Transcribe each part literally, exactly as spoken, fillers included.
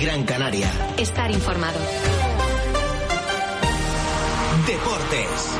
Gran Canaria. Estar informado. Deportes.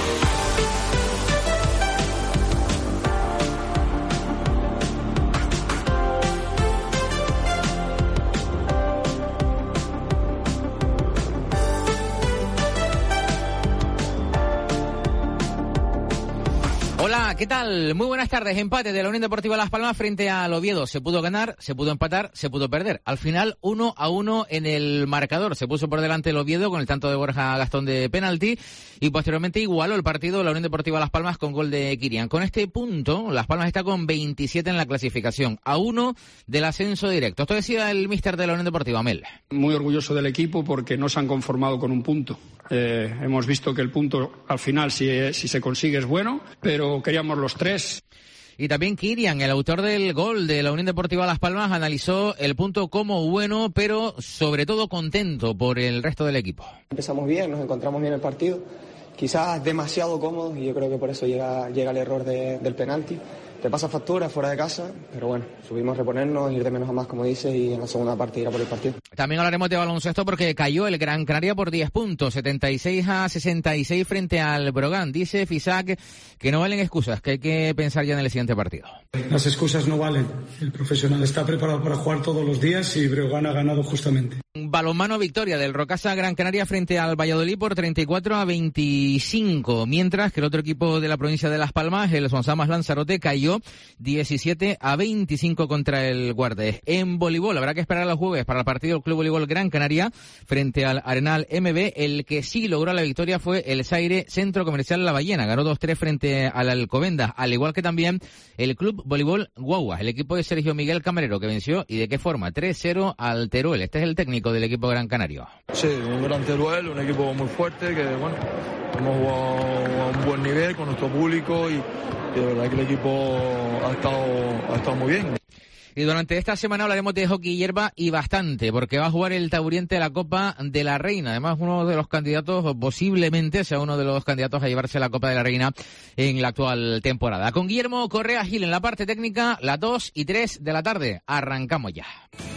Hola, ¿qué tal? Muy buenas tardes. Empate de la Unión Deportiva Las Palmas frente al Oviedo. Se pudo ganar, se pudo empatar, se pudo perder. Al final, uno a uno en el marcador. Se puso por delante el Oviedo con el tanto de Borja Gastón de penalti y posteriormente igualó el partido la Unión Deportiva Las Palmas con gol de Kirian. Con este punto, Las Palmas está con veintisiete en la clasificación, a uno del ascenso directo. Esto decía el míster de la Unión Deportiva, Mel. Muy orgulloso del equipo porque no se han conformado con un punto. Eh, hemos visto que el punto al final, si, si se consigue, es bueno, pero queríamos los tres. Y también Kirian, el autor del gol de la Unión Deportiva Las Palmas, analizó el punto como bueno, pero sobre todo contento por el resto del equipo. Empezamos bien, nos encontramos bien el partido, quizás demasiado cómodos y yo creo que por eso llega, llega el error de, del penalti. Te pasa factura fuera de casa, pero bueno, subimos reponernos, ir de menos a más, como dices, y en la segunda parte ir a por el partido. También hablaremos de baloncesto porque cayó el Gran Canaria por diez puntos, setenta y seis a sesenta y seis frente al Brogan. Dice Fisac que no valen excusas, que hay que pensar ya en el siguiente partido. Las excusas no valen. El profesional está preparado para jugar todos los días y Breogán ha ganado justamente. Balonmano victoria del Rocasa Gran Canaria frente al Valladolid por treinta y cuatro a veinticinco, mientras que el otro equipo de la provincia de Las Palmas, el Sonsamas Lanzarote, cayó diecisiete a veinticinco contra el Guardes. En voleibol habrá que esperar a los jueves para el partido del Club Voleibol Gran Canaria frente al Arenal M B. El que sí logró la victoria fue el Zaire Centro Comercial La Ballena, ganó dos tres frente al Alcobendas, al igual que también el Club Voleibol Guaguas, el equipo de Sergio Miguel Camarero, que venció y de qué forma, tres cero al Teruel. Este es el técnico del equipo Gran Canario. Sí, un gran Teruel, un equipo muy fuerte que, bueno, hemos jugado a un buen nivel con nuestro público y, y de verdad que el equipo ha estado, ha estado muy bien. Y durante esta semana hablaremos de hockey hierba y bastante, porque va a jugar el Taburiente de la Copa de la Reina. Además, uno de los candidatos, o posiblemente sea uno de los candidatos a llevarse la Copa de la Reina en la actual temporada. Con Guillermo Correa Gil en la parte técnica, las dos y tres de la tarde. Arrancamos ya.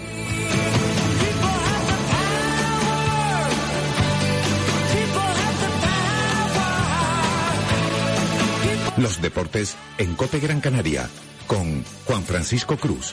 Los deportes en COPE Gran Canaria, con Juan Francisco Cruz.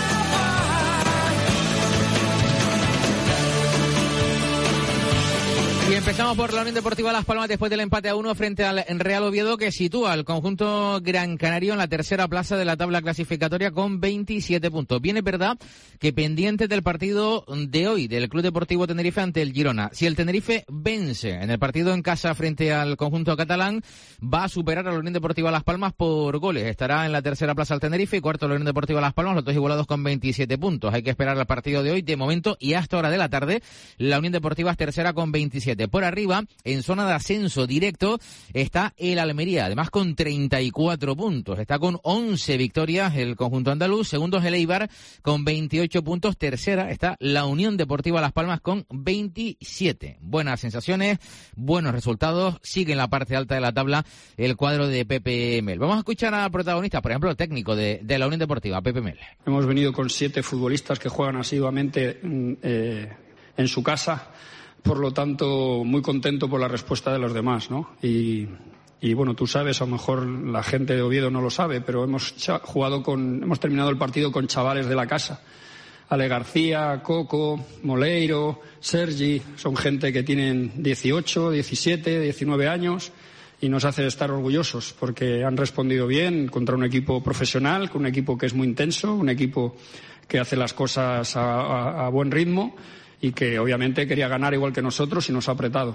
Y empezamos por la Unión Deportiva Las Palmas después del empate a uno frente al Real Oviedo, que sitúa al conjunto Gran Canario en la tercera plaza de la tabla clasificatoria con veintisiete puntos. Bien, es verdad que pendiente del partido de hoy del Club Deportivo Tenerife ante el Girona. Si el Tenerife vence en el partido en casa frente al conjunto catalán, va a superar a la Unión Deportiva Las Palmas por goles. Estará en la tercera plaza el Tenerife y cuarto la Unión Deportiva Las Palmas, los dos igualados con veintisiete puntos. Hay que esperar al partido de hoy. De momento y hasta hora de la tarde, la Unión Deportiva es tercera con veintisiete. Por arriba, en zona de ascenso directo, está el Almería, además con treinta y cuatro puntos. Está con once victorias el conjunto andaluz. Segundo es el Eibar con veintiocho puntos. Tercera está la Unión Deportiva Las Palmas con veintisiete. Buenas sensaciones, buenos resultados. Sigue en la parte alta de la tabla el cuadro de Pepe Mel. Vamos a escuchar a protagonistas, por ejemplo, el técnico de, de la Unión Deportiva, Pepe Mel. Hemos venido con siete futbolistas que juegan asiduamente eh, en su casa. Por lo tanto, muy contento por la respuesta de los demás, ¿no? Y, y bueno, tú sabes, a lo mejor la gente de Oviedo no lo sabe, pero hemos jugado con, hemos terminado el partido con chavales de la casa. Ale García, Coco, Moleiro, Sergi, son gente que tienen dieciocho, diecisiete, diecinueve años y nos hace estar orgullosos porque han respondido bien contra un equipo profesional, con un equipo que es muy intenso, un equipo que hace las cosas a, a, a buen ritmo y que obviamente quería ganar igual que nosotros y nos ha apretado.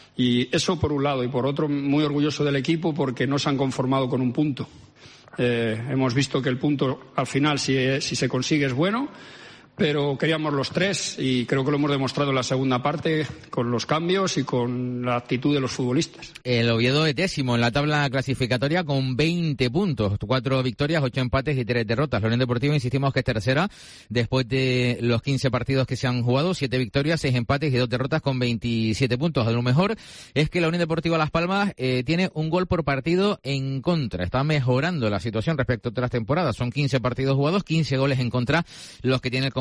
Y eso por un lado, y por otro muy orgulloso del equipo porque no se han conformado con un punto. Eh, hemos visto que el punto al final, si, si se consigue, es bueno, pero queríamos los tres y creo que lo hemos demostrado en la segunda parte con los cambios y con la actitud de los futbolistas. El Oviedo es décimo en la tabla clasificatoria con veinte puntos, cuatro victorias, ocho empates y tres derrotas. La Unión Deportiva, insistimos que es tercera después de los quince partidos que se han jugado, siete victorias, seis empates y dos derrotas con veintisiete puntos. A lo mejor es que la Unión Deportiva Las Palmas eh, tiene un gol por partido en contra. Está mejorando la situación respecto a otras temporadas. Son quince partidos jugados, quince goles en contra los que tiene el conjunto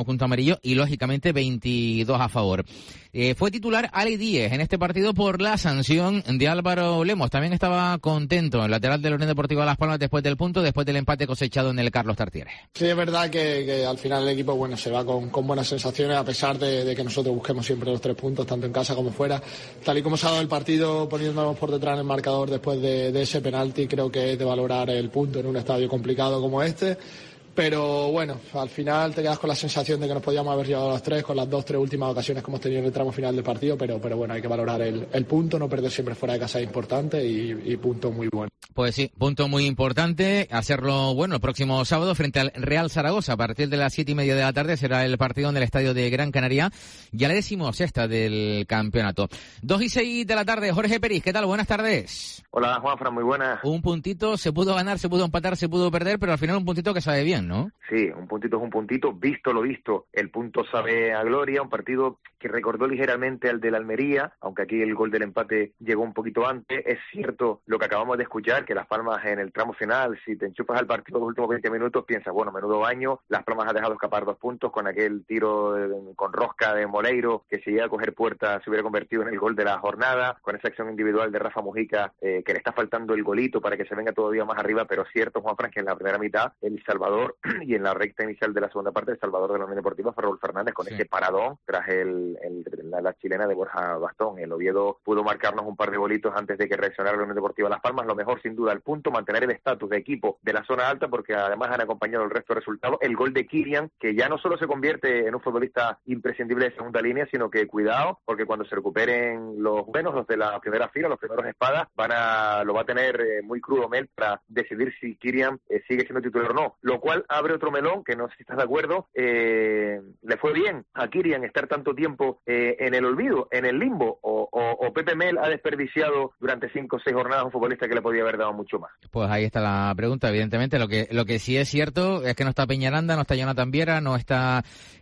conjunto amarillo y, lógicamente, veintidós a favor. Eh, fue titular Ali Díez en este partido por la sanción de Álvaro Lemos. También estaba contento el lateral de la Unión Deportiva Las Palmas después del punto, después del empate cosechado en el Carlos Tartiere. Sí, es verdad que, que al final el equipo bueno se va con, con buenas sensaciones, a pesar de, de que nosotros busquemos siempre los tres puntos, tanto en casa como fuera. Tal y como se ha dado el partido, poniéndonos por detrás en el marcador después de, de ese penalti, creo que es de valorar el punto en un estadio complicado como este. Pero bueno, al final te quedas con la sensación de que nos podíamos haber llevado a los tres con las dos, tres últimas ocasiones que hemos tenido en el tramo final del partido, pero, pero bueno, hay que valorar el, el punto, no perder siempre fuera de casa es importante y, y punto muy bueno. Pues sí, punto muy importante, hacerlo bueno el próximo sábado frente al Real Zaragoza. A partir de las siete y media de la tarde será el partido en el estadio de Gran Canaria, ya la decimosexta del campeonato. Dos y seis de la tarde, Jorge Peris, ¿qué tal? Buenas tardes. Hola, Juanfran, muy buenas. Un puntito, se pudo ganar, se pudo empatar, se pudo perder, pero al final un puntito que sabe bien, ¿no? Sí, un puntito es un puntito, visto lo visto, el punto sabe a gloria, un partido que recordó ligeramente al del Almería, aunque aquí el gol del empate llegó un poquito antes. Es cierto lo que acabamos de escuchar, que Las Palmas en el tramo final, si te enchufas al partido los últimos veinte minutos, piensas, bueno, menudo baño, Las Palmas ha dejado escapar dos puntos con aquel tiro de, con rosca de Moleiro, que si llega a coger puerta se hubiera convertido en el gol de la jornada, con esa acción individual de Rafa Mujica, eh, que le está faltando el golito para que se venga todavía más arriba, pero cierto, Juanfran, que en la primera mitad El Salvador y en la recta inicial de la segunda parte, El Salvador de la Unión Deportiva fue Raúl Fernández con sí. ese paradón tras el, el, la, la chilena de Borja Bastón. El Oviedo pudo marcarnos un par de golitos antes de que reaccionara la Unión Deportiva Las Palmas. Lo mejor, sin duda, el punto, mantener el estatus de equipo de la zona alta, porque además han acompañado el resto de resultados. El gol de Kirian, que ya no solo se convierte en un futbolista imprescindible de segunda línea, sino que, cuidado, porque cuando se recuperen los buenos, los de la primera fila, los primeros espadas, van a lo va a tener eh, muy crudo Mel para decidir si Kirian eh, sigue siendo titular o no. Lo cual abre otro melón, que no sé si estás de acuerdo, eh, le fue bien a Kirian estar tanto tiempo eh, en el olvido, en el limbo, o, o, o Pepe Mel ha desperdiciado durante cinco o seis jornadas a un futbolista que le podía haber dado mucho más. Pues ahí está la pregunta, evidentemente. Lo que lo que sí es cierto es que no está Peñaranda, no está Jonathan Viera, no está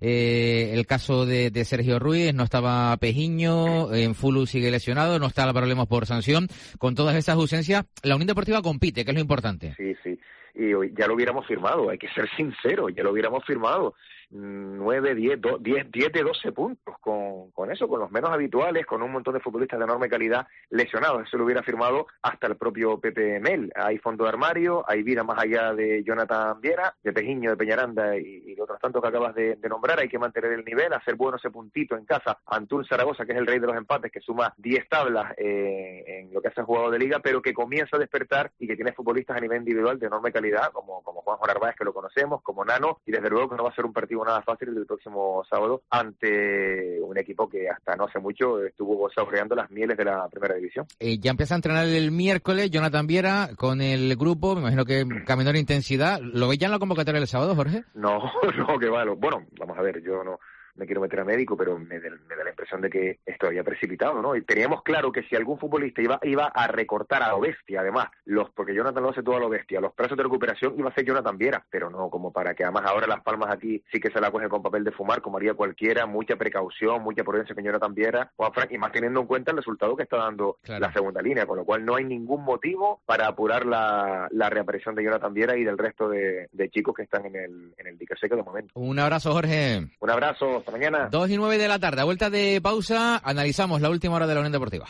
eh, el caso de, de Sergio Ruiz, no estaba Pejiño, en Fulu sigue lesionado, no está Álvaro Lemos por sanción. Con todas esas ausencias, la Unión Deportiva compite, que es lo importante. Sí, sí. Y ya lo hubiéramos firmado, hay que ser sincero, ya lo hubiéramos firmado. nueve, diez, diez, diez de doce puntos con, con eso, con los menos habituales, con un montón de futbolistas de enorme calidad lesionados. Eso lo hubiera firmado hasta el propio Pepe Mel. Hay fondo de armario, hay vida más allá de Jonathan Viera, de Pejiño, de Peñaranda y, y otros tantos que acabas de, de nombrar. Hay que mantener el nivel, hacer bueno ese puntito en casa ante un Zaragoza, que es el rey de los empates, que suma diez tablas eh, en lo que se ha jugado de liga, pero que comienza a despertar y que tiene futbolistas a nivel individual de enorme calidad, como, como Juanjo Narváez, que lo conocemos, como Nano, y desde luego que no va a ser un partido nada fácil el próximo sábado ante un equipo que hasta no hace mucho estuvo saboreando las mieles de la primera división. Eh, ya empieza a entrenar el miércoles Jonathan Viera con el grupo, me imagino que a menor intensidad. ¿Lo veis ya en la convocatoria del sábado, Jorge? No, no, que va. Bueno, vamos a ver, yo no me quiero meter a médico, pero me, de, me da la impresión de que esto había precipitado, ¿no? Y teníamos claro que si algún futbolista iba iba a recortar a lo bestia, además, los porque Jonathan lo hace todo a lo bestia, los plazos de recuperación iba a ser Jonathan Viera, pero no como para que además ahora Las Palmas aquí sí que se la coge con papel de fumar, como haría cualquiera, mucha precaución, mucha prudencia con Jonathan Viera, Juan Frank, y más teniendo en cuenta el resultado que está dando claro. la segunda línea, con lo cual no hay ningún motivo para apurar la, la reaparición de Jonathan Viera y del resto de, de chicos que están en el, en el dique seco de momento. Un abrazo, Jorge. Un abrazo, hasta mañana. Dos y nueve de la tarde, a vuelta de pausa, analizamos la última hora de la Unión Deportiva.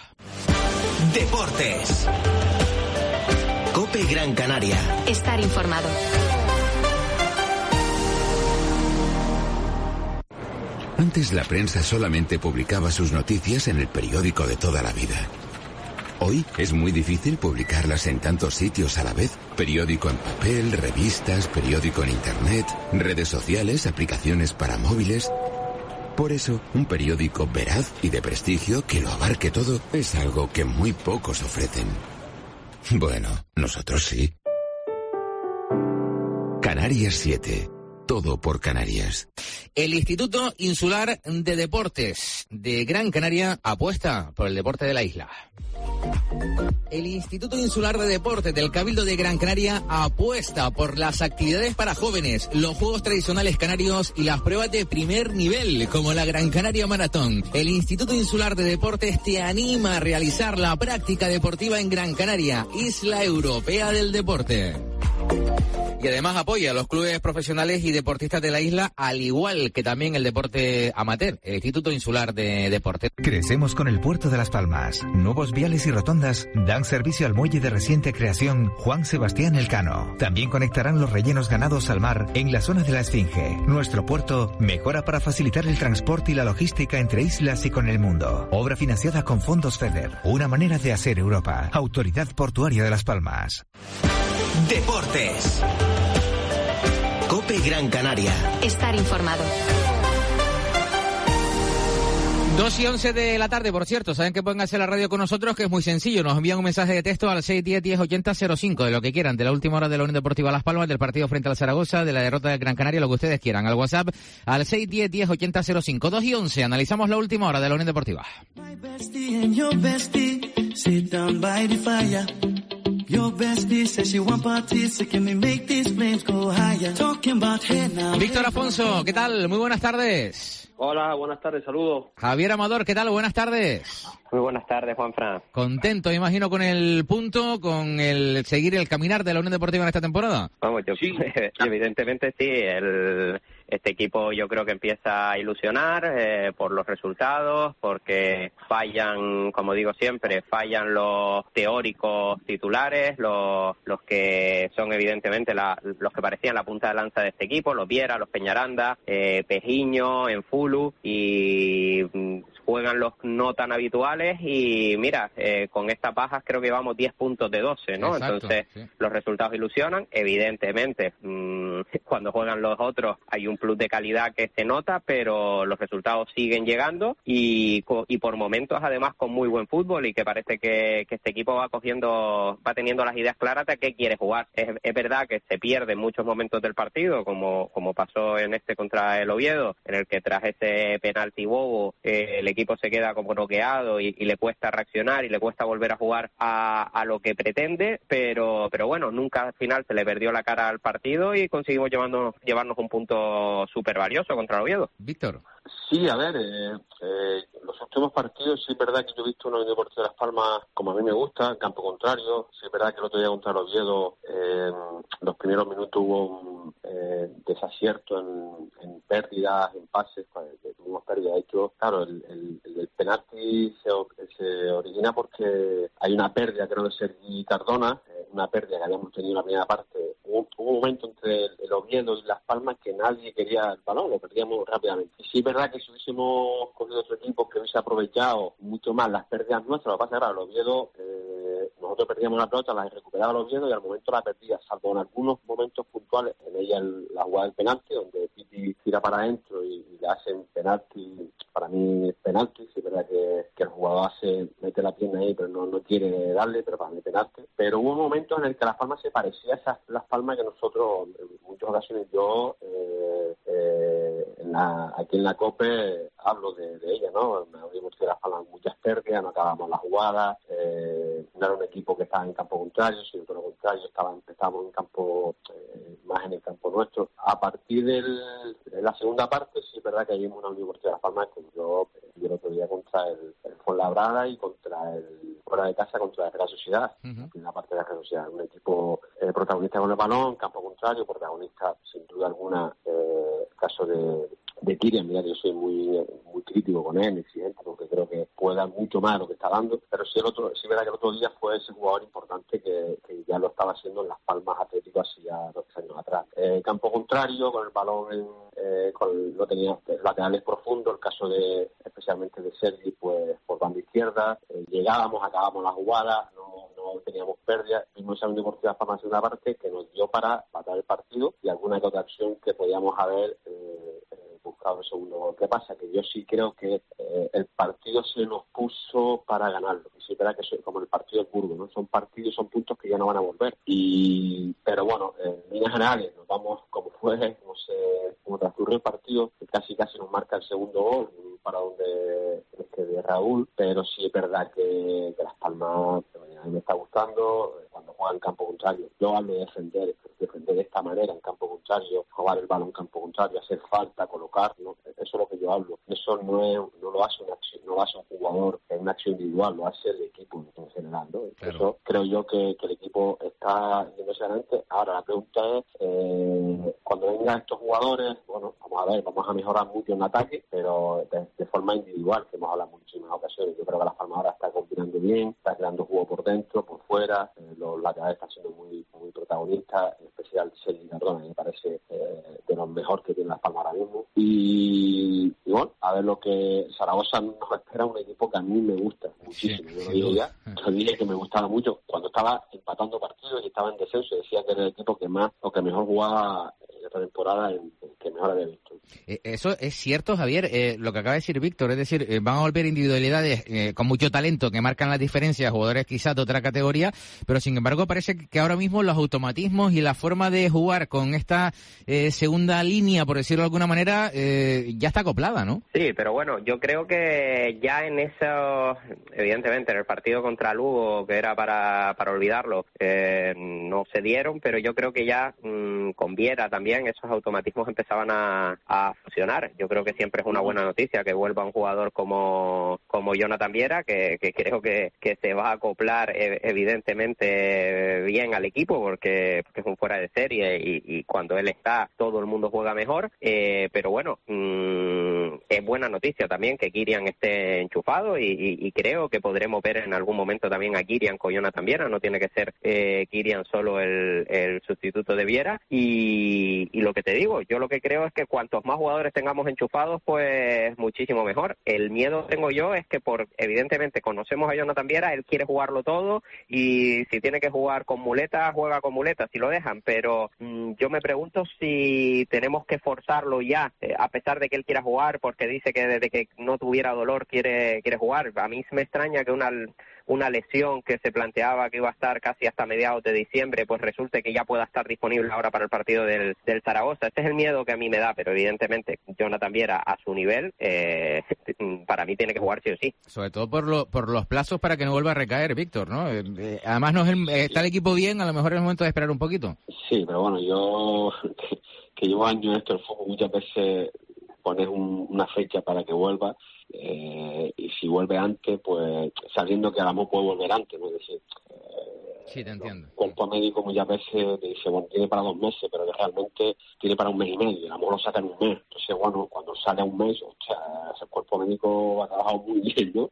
Deportes. COPE Gran Canaria. Estar informado. Antes la prensa solamente publicaba sus noticias en el periódico de toda la vida. Hoy es muy difícil publicarlas en tantos sitios a la vez. Periódico en papel, revistas, periódico en internet, redes sociales, aplicaciones para móviles. Por eso, un periódico veraz y de prestigio que lo abarque todo es algo que muy pocos ofrecen. Bueno, nosotros sí. Canarias siete. Todo por Canarias. El Instituto Insular de Deportes de Gran Canaria apuesta por el deporte de la isla. El Instituto Insular de Deportes del Cabildo de Gran Canaria apuesta por las actividades para jóvenes, los juegos tradicionales canarios y las pruebas de primer nivel, como la Gran Canaria Maratón. El Instituto Insular de Deportes te anima a realizar la práctica deportiva en Gran Canaria, Isla Europea del Deporte. Y además apoya a los clubes profesionales y deportistas de la isla, al igual que también el deporte amateur, el Instituto Insular de Deporte. Crecemos con el Puerto de Las Palmas. Nuevos viales y rotondas dan servicio al muelle de reciente creación Juan Sebastián Elcano. También conectarán los rellenos ganados al mar en la zona de la Esfinge. Nuestro puerto mejora para facilitar el transporte y la logística entre islas y con el mundo. Obra financiada con fondos FEDER. Una manera de hacer Europa. Autoridad Portuaria de Las Palmas. Deportes. COPE Gran Canaria. Estar informado. dos y once de la tarde, por cierto, saben que pueden hacer la radio con nosotros, que es muy sencillo, nos envían un mensaje de texto al seis diez, diez ochenta cero cinco, de lo que quieran, de la última hora de la Unión Deportiva Las Palmas, del partido frente al Zaragoza, de la derrota del Gran Canaria, lo que ustedes quieran, al WhatsApp, al seis diez, diez ochenta cero cinco. dos y once, analizamos la última hora de la Unión Deportiva. Víctor Afonso, ¿qué tal? Muy buenas tardes. Hola, buenas tardes, saludos. Javier Amador, ¿qué tal? Buenas tardes. Muy buenas tardes, Juanfran. Contento, me imagino, con el punto, con el seguir el caminar de la Unión Deportiva en esta temporada. Vamos, yo, sí. Evidentemente sí, el, este equipo yo creo que empieza a ilusionar eh, por los resultados, porque fallan, como digo siempre, fallan los teóricos titulares, los, los que son evidentemente la, los que parecían la punta de lanza de este equipo, los Viera, los Peñaranda, eh, Pejiño, Enfulu, y juegan los no tan habituales y mira, eh, con estas bajas creo que llevamos diez puntos de doce, ¿no? Exacto, entonces sí. Los resultados ilusionan, evidentemente mmm, cuando juegan los otros hay un plus de calidad que se nota, pero los resultados siguen llegando y, y por momentos además con muy buen fútbol y que parece que, que este equipo va cogiendo, va teniendo las ideas claras de qué quiere jugar. Es, es verdad que se pierde en muchos momentos del partido, como, como pasó en este contra el Oviedo, en el que tras ese penalti bobo eh, el equipo se queda como noqueado y, y le cuesta reaccionar y le cuesta volver a jugar a, a lo que pretende, pero pero bueno, nunca al final se le perdió la cara al partido y conseguimos llevarnos, llevarnos un punto súper valioso contra el Oviedo. Víctor. Sí, a ver, eh, eh, los últimos partidos sí es verdad que yo he visto una Unión Deportiva de Las Palmas como a mí me gusta, en campo contrario. Sí es verdad que el otro día contra el Oviedo eh, los primeros minutos hubo un eh, desacierto en, en pérdidas, en pases, pues, tuvimos pérdidas. De hecho, claro, el, el, el penalti se, se origina porque hay una pérdida, creo, de Sergi Cardona, eh, una pérdida que habíamos tenido en la primera parte. Hubo, hubo un momento entre el, el Oviedo y Las Palmas que nadie quería el balón, lo perdíamos rápidamente. Y sí es verdad que si hubiésemos cogido otro equipo que hubiese aprovechado mucho más las pérdidas nuestras, lo que pasa es que, claro, el Oviedo, eh, nosotros perdíamos la pelota, la recuperaba el Oviedo y al momento la perdía, salvo en algunos momentos puntuales, en ella el, la jugada del penalti, donde Piti tira para adentro y, y le hacen penalti, para mí es penalti, sí es verdad que, que el jugador hace, mete la pierna ahí, pero no, no quiere darle, pero para mí es penalti. Pero hubo momentos en el que Las Palmas se parecía a esas Las Palmas que nosotros, en muchas ocasiones yo, eh, eh, en la, aquí en la COPE, hablo de, de ella, ¿no? Habíamos que Las Palmas muchas pérdidas, no acabamos las jugadas, eh, no era un equipo que estaba en campo contrario, sino todo lo contrario, estaban, estábamos en campo, eh, más en el campo nuestro. A partir del, de la segunda parte, sí es verdad que hay una Unión Deportiva de Las Palmas, como yo, yo el otro día contra el, el Fuenlabrada y contra el fuera de casa contra la Real Sociedad, uh-huh. En la parte de la Real Sociedad, un equipo eh, protagonista con el balón, campo contrario, protagonista sin duda alguna, eh, el caso de de Kylian, mira que yo soy muy muy crítico con él, exigente, porque creo que puede dar mucho más de lo que está dando, pero sí el otro, sí verdad que el otro día fue ese jugador importante que, que ya lo estaba haciendo en Las Palmas Atlético hacía dos años atrás. Eh, campo contrario, con el balón en, eh, con, no tenía laterales profundos, el caso de especialmente de Sergi, pues por banda izquierda, eh, llegábamos, acabábamos la jugada, no, no teníamos pérdidas, vimos esa Unión Deportiva Las Palmas en una parte que nos dio para matar el partido y alguna otra acción que podíamos haber eh, buscado el segundo gol. ¿Qué pasa? Que yo sí creo que eh, el partido se nos puso para ganarlo. Y sí, verdad que soy como el partido de Burgos, ¿no? Son partidos, son puntos que ya no van a volver. Y pero bueno, en líneas generales nos vamos como fue, como se como transcurrió el partido, que casi casi nos marca el segundo gol, para donde este de Raúl, pero sí es verdad que, que Las Palmas a mí me está gustando cuando juega en campo contrario. Yo hablo de defender, defender de esta manera en campo contrario, jugar el balón en campo contrario, hacer falta, colocar, ¿no? Eso es lo que yo hablo. Eso no es, no lo hace una acción, no lo hace un jugador en una acción individual, lo hace el equipo. equipo en general, ¿no? Claro. Eso creo yo que, que el equipo está yéndose adelante. Ahora la pregunta es, eh, cuando vengan estos jugadores, bueno, vamos a ver, vamos a mejorar mucho en ataque, pero de, de forma individual, que hemos hablado en muchísimas ocasiones. Yo creo que Las Palmas ahora está combinando bien, está creando juego por dentro, por fuera, eh, los laterales están siendo muy muy protagonistas, en especial Sergi Cardona, me parece eh, de los mejores que tiene Las Palmas ahora mismo. Y, y bueno, a ver lo que Zaragoza nos espera, un equipo que a mí me gusta muchísimo. Sí, yo lo sí, dije ya, yo dije que me gustaba mucho cuando estaba empatando partidos y estaba en descenso, decía que era el equipo que más o que mejor jugaba esta temporada, en, que mejor había visto. Eh, eso es cierto, Javier, eh, lo que acaba de decir Víctor, es decir, eh, van a volver individualidades eh, con mucho talento que marcan las diferencias, jugadores quizás de otra categoría, pero sin embargo parece que ahora mismo los automatismos y la forma de jugar con esta eh, segunda línea, por decirlo de alguna manera, eh, ya está acoplada, ¿no? Sí, pero bueno, yo creo que ya en eso, evidentemente en el partido contra Lugo, que era para, para olvidarlo, eh, no se dieron, pero yo creo que ya mmm, con Viera también esos automatismos empezaban a, a funcionar. Yo creo que siempre es una buena noticia que vuelva un jugador como como Jonathan Viera, que, que creo que, que se va a acoplar eh, evidentemente bien al equipo, porque, porque es un fuera de serie y, y cuando él está todo el mundo juega mejor, eh, pero bueno, mmm, es buena noticia también que Kirian esté enchufado y, y, y creo que podremos ver en algún momento también a Kirian con Jonathan Viera, no tiene que ser eh, Kirian solo el, el sustituto de Viera. Y, y lo que te digo, yo lo que creo es que cuantos más jugadores tengamos enchufados, pues muchísimo mejor. El miedo tengo yo es que por evidentemente conocemos a Jonathan Viera, él quiere jugarlo todo y si tiene que jugar con muletas, juega con muletas, si lo dejan, pero mmm, yo me pregunto si tenemos que forzarlo ya, eh, a pesar de que él quiera jugar, porque dice que desde que no tuviera dolor quiere quiere jugar. A mí me extraña que una una lesión que se planteaba que iba a estar casi hasta mediados de diciembre, pues resulte que ya pueda estar disponible ahora para el partido del, del Zaragoza. Este es el miedo que a mí me da, pero evidentemente Jonathan Viera a su nivel, eh, para mí tiene que jugar sí o sí. Sobre todo por, lo, por los plazos para que no vuelva a recaer, Víctor, ¿no? Eh, eh, además no es el, está el equipo bien, a lo mejor es el momento de esperar un poquito. Sí, pero bueno, yo que, que llevo años en esto del fútbol, muchas veces pones un, una fecha para que vuelva, eh, y si vuelve antes, pues sabiendo que a lo mejor puede volver antes, ¿no? Es decir, eh, sí, te entiendo. El cuerpo médico muchas veces te dice, bueno, tiene para dos meses, pero realmente tiene para un mes y medio, a lo mejor lo sacan un mes. Entonces, bueno, cuando sale a un mes, o sea, ese cuerpo médico ha trabajado muy bien, ¿no?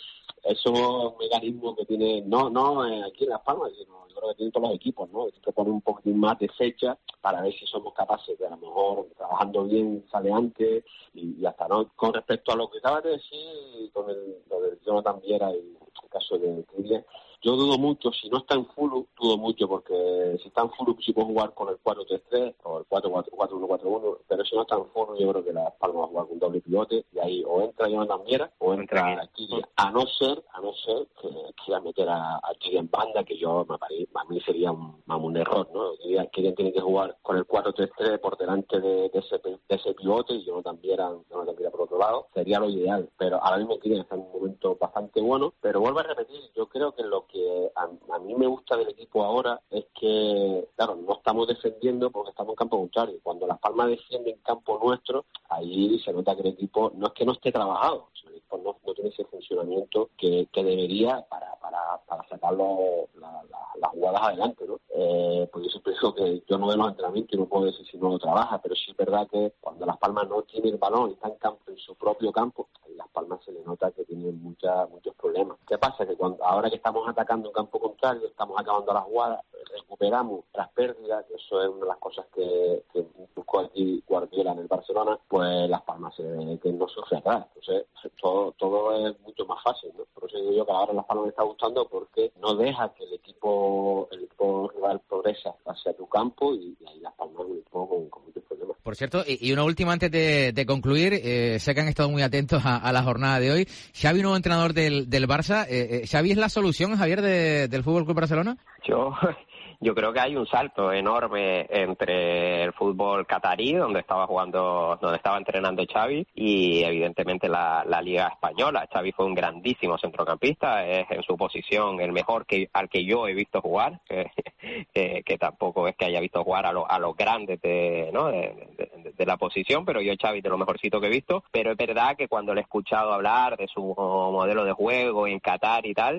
Eso es un mecanismo que tiene, no no aquí en Las Palmas, sino yo creo que tienen todos los equipos, ¿no? Hay que poner un poquitín más de fecha para ver si somos capaces de, a lo mejor, trabajando bien, sale antes y, y hasta no. Con respecto a lo que acabas de decir, con el, lo del Jonathan Viera y el caso de Kirian, yo dudo mucho, si no está en full, dudo mucho, porque si está en full, sí puede jugar con el cuatro tres tres o el cuatro cuatro uno cuatro uno, pero si no está en full, yo creo que Las Palmas va a jugar con doble pivote, y ahí o entra Jonathan Viera o entra Kirian, a no ser, a no ser que quiera meter a, a Kirian en banda, que yo, me parece, a mí sería un, un error, ¿no? Kirian, Kirian tiene que jugar con el cuatro tres tres por delante de, de, ese, de ese pivote, y Jonathan Viera, Jonathan Viera por otro lado, sería lo ideal, pero ahora mismo Kirian está en un momento bastante bueno, pero vuelvo a repetir, yo creo que lo que a, a mí me gusta del equipo ahora es que, claro, no estamos defendiendo porque estamos en campo contrario. Cuando Las Palmas defiende en campo nuestro, ahí se nota que el equipo no es que no esté trabajado, el equipo no, no tiene ese funcionamiento que, que debería para, para, para sacar lo, la, la, las jugadas adelante, ¿no? Eh, porque yo siempre digo que yo no veo los entrenamientos y no puedo decir si no lo trabaja, pero sí es verdad que cuando Las Palmas no tiene el balón y está en campo, en su propio campo, ahí Las Palmas se le nota que tiene mucha, muchos problemas. ¿Qué pasa? Que cuando ahora que estamos atacando en campo contrario, estamos acabando las jugadas, recuperamos las pérdidas, que eso es una de las cosas que, que buscó aquí Guardiola en el Barcelona, pues Las Palmas se ve que no sufre atrás. Entonces, todo, todo es mucho más fácil, ¿no? Por eso digo yo que ahora Las Palmas me está gustando, porque no deja que el equipo el equipo rival progresa hacia tu campo, y, y ahí Las Palmas es un equipo con, con muchos problemas. Por cierto, y, y una última antes de, de concluir, eh, sé que han estado muy atentos a, a la jornada de hoy. Xavi, nuevo entrenador del, del Barça, eh, eh, ¿Xavi es la solución, Javier, de, del Fútbol Club Barcelona? Yo... Yo creo que hay un salto enorme entre el fútbol catarí, donde estaba jugando, donde estaba entrenando Xavi, y evidentemente la, la Liga Española. Xavi fue un grandísimo centrocampista, es en su posición el mejor que al que yo he visto jugar, que, que, que tampoco es que haya visto jugar a, lo, a los grandes de, ¿no? de, de, de la posición, pero yo Xavi de lo mejorcito que he visto. Pero es verdad que cuando le he escuchado hablar de su modelo de juego en Qatar y tal,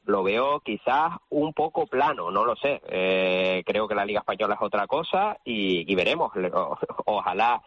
lo veo quizás un poco plano, no lo sé. Eh, creo que la Liga Española es otra cosa y, y veremos. O, ojalá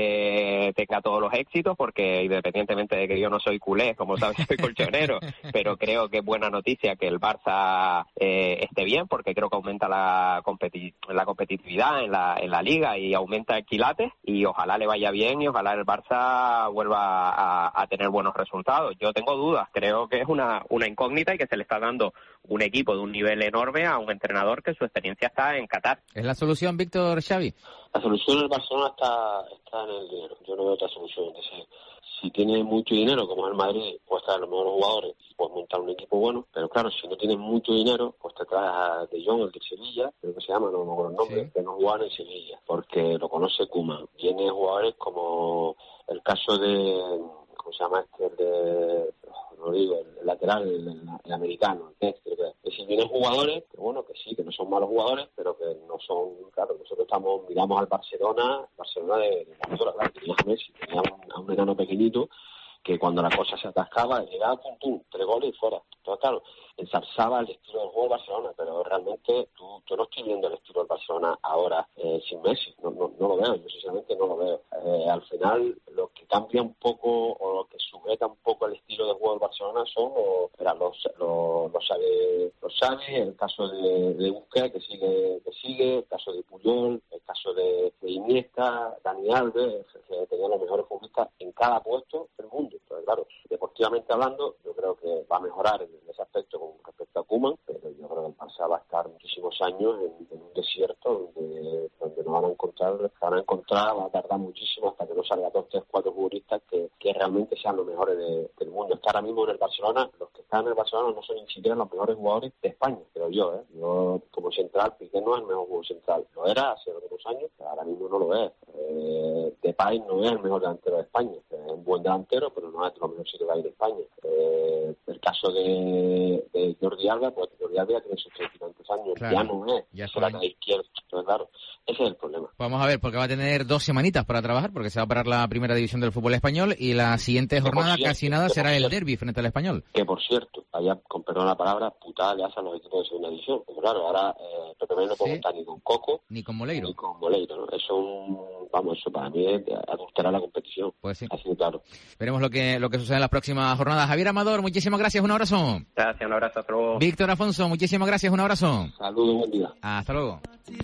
eh, tenga todos los éxitos, porque independientemente de que yo no soy culé, como sabes, soy colchonero, pero creo que es buena noticia que el Barça eh, esté bien, porque creo que aumenta la, competi- la competitividad en la, en la Liga y aumenta el quilate, y ojalá le vaya bien y ojalá el Barça vuelva a, a tener buenos resultados. Yo tengo dudas, creo que es una, una incógnita y que se le está dando un equipo de un nivel enorme a un entrenador que su experiencia está en Qatar. ¿Es la solución, Víctor, Xavi? La solución del Barcelona está, está en el dinero. Yo no veo otra solución. Entonces, si tiene mucho dinero, como es el Madrid, puedes traer los mejores jugadores y puedes montar un equipo bueno. Pero claro, si no tienes mucho dinero, pues te traes a De Jong, el de Sevilla, creo que se llama, no me acuerdo el nombre, sí, que no juega en Sevilla, porque lo conoce Koeman. Tiene jugadores como el caso de, ¿cómo se llama este? El de, no lo digo, el lateral, el, el americano, el Dexter, que es decir, vienen jugadores que bueno, que sí, que no son malos jugadores, pero que no son, claro, nosotros estamos, miramos al Barcelona, Barcelona de, de Guardiola, claro, tenía a Messi, tenía un, a un enano pequeñito, que cuando la cosa se atascaba, llegaba pum pum, tres goles y fuera. Entonces, claro, ensalzaba el estilo del juego del Barcelona, pero realmente tú, yo no estoy viendo el estilo del Barcelona ahora eh, sin Messi, no, no, no lo veo, yo sinceramente no lo veo. Eh, al final, lo que cambia un poco, o lo que sujeta un poco el estilo de juego del Barcelona son los, era, los, los, los, Xavi, los Xavi, el caso de, de Busquets, que sigue, que sigue, el caso de Puyol, el caso de, de Iniesta, Dani Alves, que tenía los mejores futbolistas en cada puesto del mundo. Entonces, claro, deportivamente hablando, yo creo que va a mejorar en ese aspecto con respecto a Koeman, pero yo creo que el Barça va a estar muchísimos años en, en un desierto donde, donde no van a encontrar, van a encontrar, va a tardar muchísimo hasta que no salgan dos, tres, cuatro futbolistas que, que realmente sean los mejores de, del mundo. Está ahora mismo en el Barcelona, los que están en el Barcelona no son ni siquiera los mejores jugadores de España, creo yo, ¿eh? Yo como central, Piqué no es el mejor jugador central, lo era hace algunos años, pero ahora mismo no lo es. Eh, Depay no es el mejor delantero de España, es un buen delantero, pero no es lo mejor que hay en España. Eh, el caso de, de Jordi Alba, pues Jordi Alba ya tiene sus treinta y tantos años, claro, ya no es, ya por la izquierda. Entonces, claro, ese es el problema. Vamos a ver, porque va a tener dos semanitas para trabajar, porque se va a parar la primera división del fútbol español y la siguiente que jornada cierto, casi nada será el derbi frente al Español. Que por cierto, allá, con perdón la palabra, putada le hacen los equipos de segunda división. Pero claro, ahora eh, Pepe Mel no puede contar ni con Coco, ni con Moleiro. Ni con Moleiro, ¿no? Eso es un, vamos, eso para mí es adulterar la competición. Pues sí. Así claro. Veremos lo que, lo que sucede en las próximas jornadas. Javier Amador, muchísimas gracias, un abrazo. Gracias, un abrazo, hasta luego. Víctor Afonso, muchísimas gracias, un abrazo. Saludos, buen día. Hasta luego.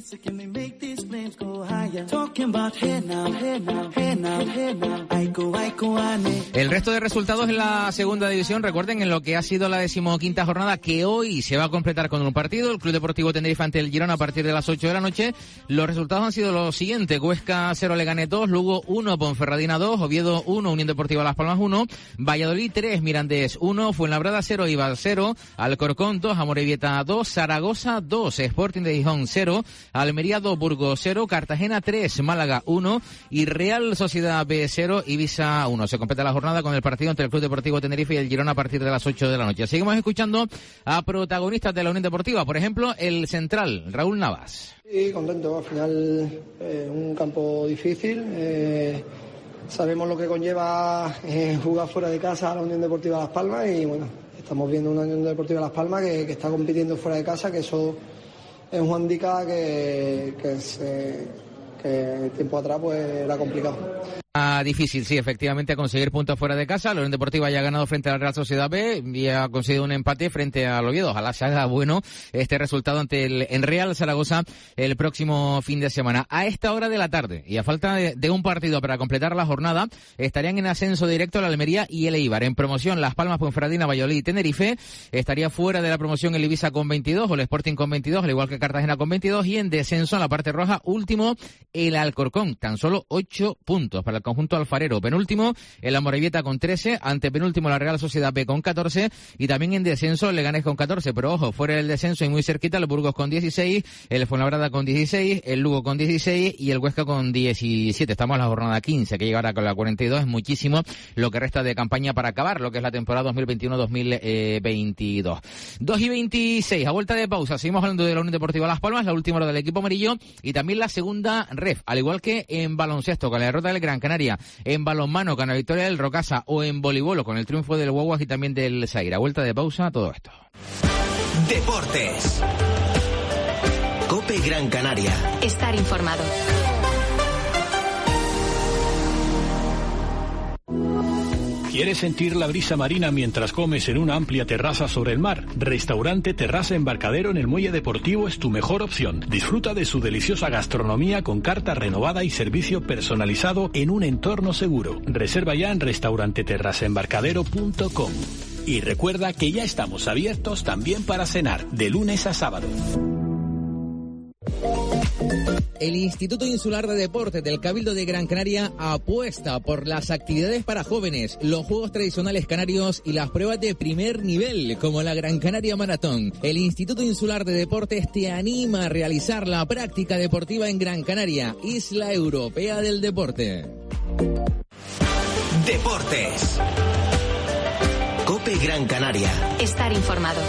El resto de resultados en la segunda división, recuerden, en lo que ha sido la decimoquinta jornada, que hoy se va a completar con un partido, el Club Deportivo Tenerife ante el Girona a partir de las ocho de la noche. Los resultados han sido los siguientes: Huesca cero, Leganés dos, Lugo uno, Ponferradina dos, Oviedo uno, Unión Deportiva Las Palmas uno, Valladolid tres, Mirandés uno, Fuenlabrada cero, Eibar cero, Alcorcón dos, Amorebieta dos, Zaragoza dos, Sporting de Gijón cero, Almería dos, Burgos cero, Cartagena tres, Málaga uno y Real Sociedad B cero, Ibiza uno. Se completa la jornada con el partido entre el Club Deportivo Tenerife y el Girona a partir de las ocho de la noche. Seguimos escuchando a protagonistas de la Unión Deportiva, por ejemplo, el central, Raúl Navas. Sí, contento, al final eh, un campo difícil, eh, sabemos lo que conlleva eh, jugar fuera de casa a la Unión Deportiva Las Palmas y bueno, estamos viendo una Unión Deportiva Las Palmas que, que está compitiendo fuera de casa, que eso es un handicap que, que, se, que tiempo atrás pues era complicado. Ah, difícil, sí, efectivamente, conseguir puntos fuera de casa. La Unión Deportiva ya ha ganado frente a la Real Sociedad B y ha conseguido un empate frente al Oviedo. Ojalá se haga bueno este resultado ante el en Real Zaragoza el próximo fin de semana. A esta hora de la tarde, y a falta de, de un partido para completar la jornada, estarían en ascenso directo la Almería y el Eibar. En promoción, Las Palmas, Ponferradina, Valladolid y Tenerife. Estaría fuera de la promoción el Ibiza con veintidós, o el Sporting con veintidós, al igual que Cartagena con veintidós. Y en descenso, en la parte roja, último, el Alcorcón. Tan solo ocho puntos para el conjunto alfarero. Penúltimo, el Amorebieta con trece, antepenúltimo la Real Sociedad B con catorce y también en descenso el Leganés con catorce, pero ojo, fuera del descenso y muy cerquita el Burgos con dieciséis, el Fuenlabrada con dieciséis, el Lugo con dieciséis y el Huesca con diecisiete. Estamos en la jornada quince, que llega ahora con la cuarenta y dos, es muchísimo lo que resta de campaña para acabar lo que es la temporada dos mil veintiuno dos mil veintidós. dos y veintiséis, a vuelta de pausa, seguimos hablando de la Unión Deportiva Las Palmas, la última hora del equipo amarillo y también la segunda ref, al igual que en baloncesto con la derrota del Gran Canaria, en balonmano con la victoria del Rocasa o en voleibol con el triunfo del Guaguas y también del Zaire. A vuelta de pausa, todo esto. Deportes. COPE Gran Canaria. Estar informado. ¿Quieres sentir la brisa marina mientras comes en una amplia terraza sobre el mar? Restaurante Terraza Embarcadero en el Muelle Deportivo es tu mejor opción. Disfruta de su deliciosa gastronomía con carta renovada y servicio personalizado en un entorno seguro. Reserva ya en restaurante terraza embarcadero punto com. Y recuerda que ya estamos abiertos también para cenar, de lunes a sábado. El Instituto Insular de Deportes del Cabildo de Gran Canaria apuesta por las actividades para jóvenes, los juegos tradicionales canarios y las pruebas de primer nivel, como la Gran Canaria Maratón. El Instituto Insular de Deportes te anima a realizar la práctica deportiva en Gran Canaria, Isla Europea del Deporte. Deportes. COPE Gran Canaria. Estar informado.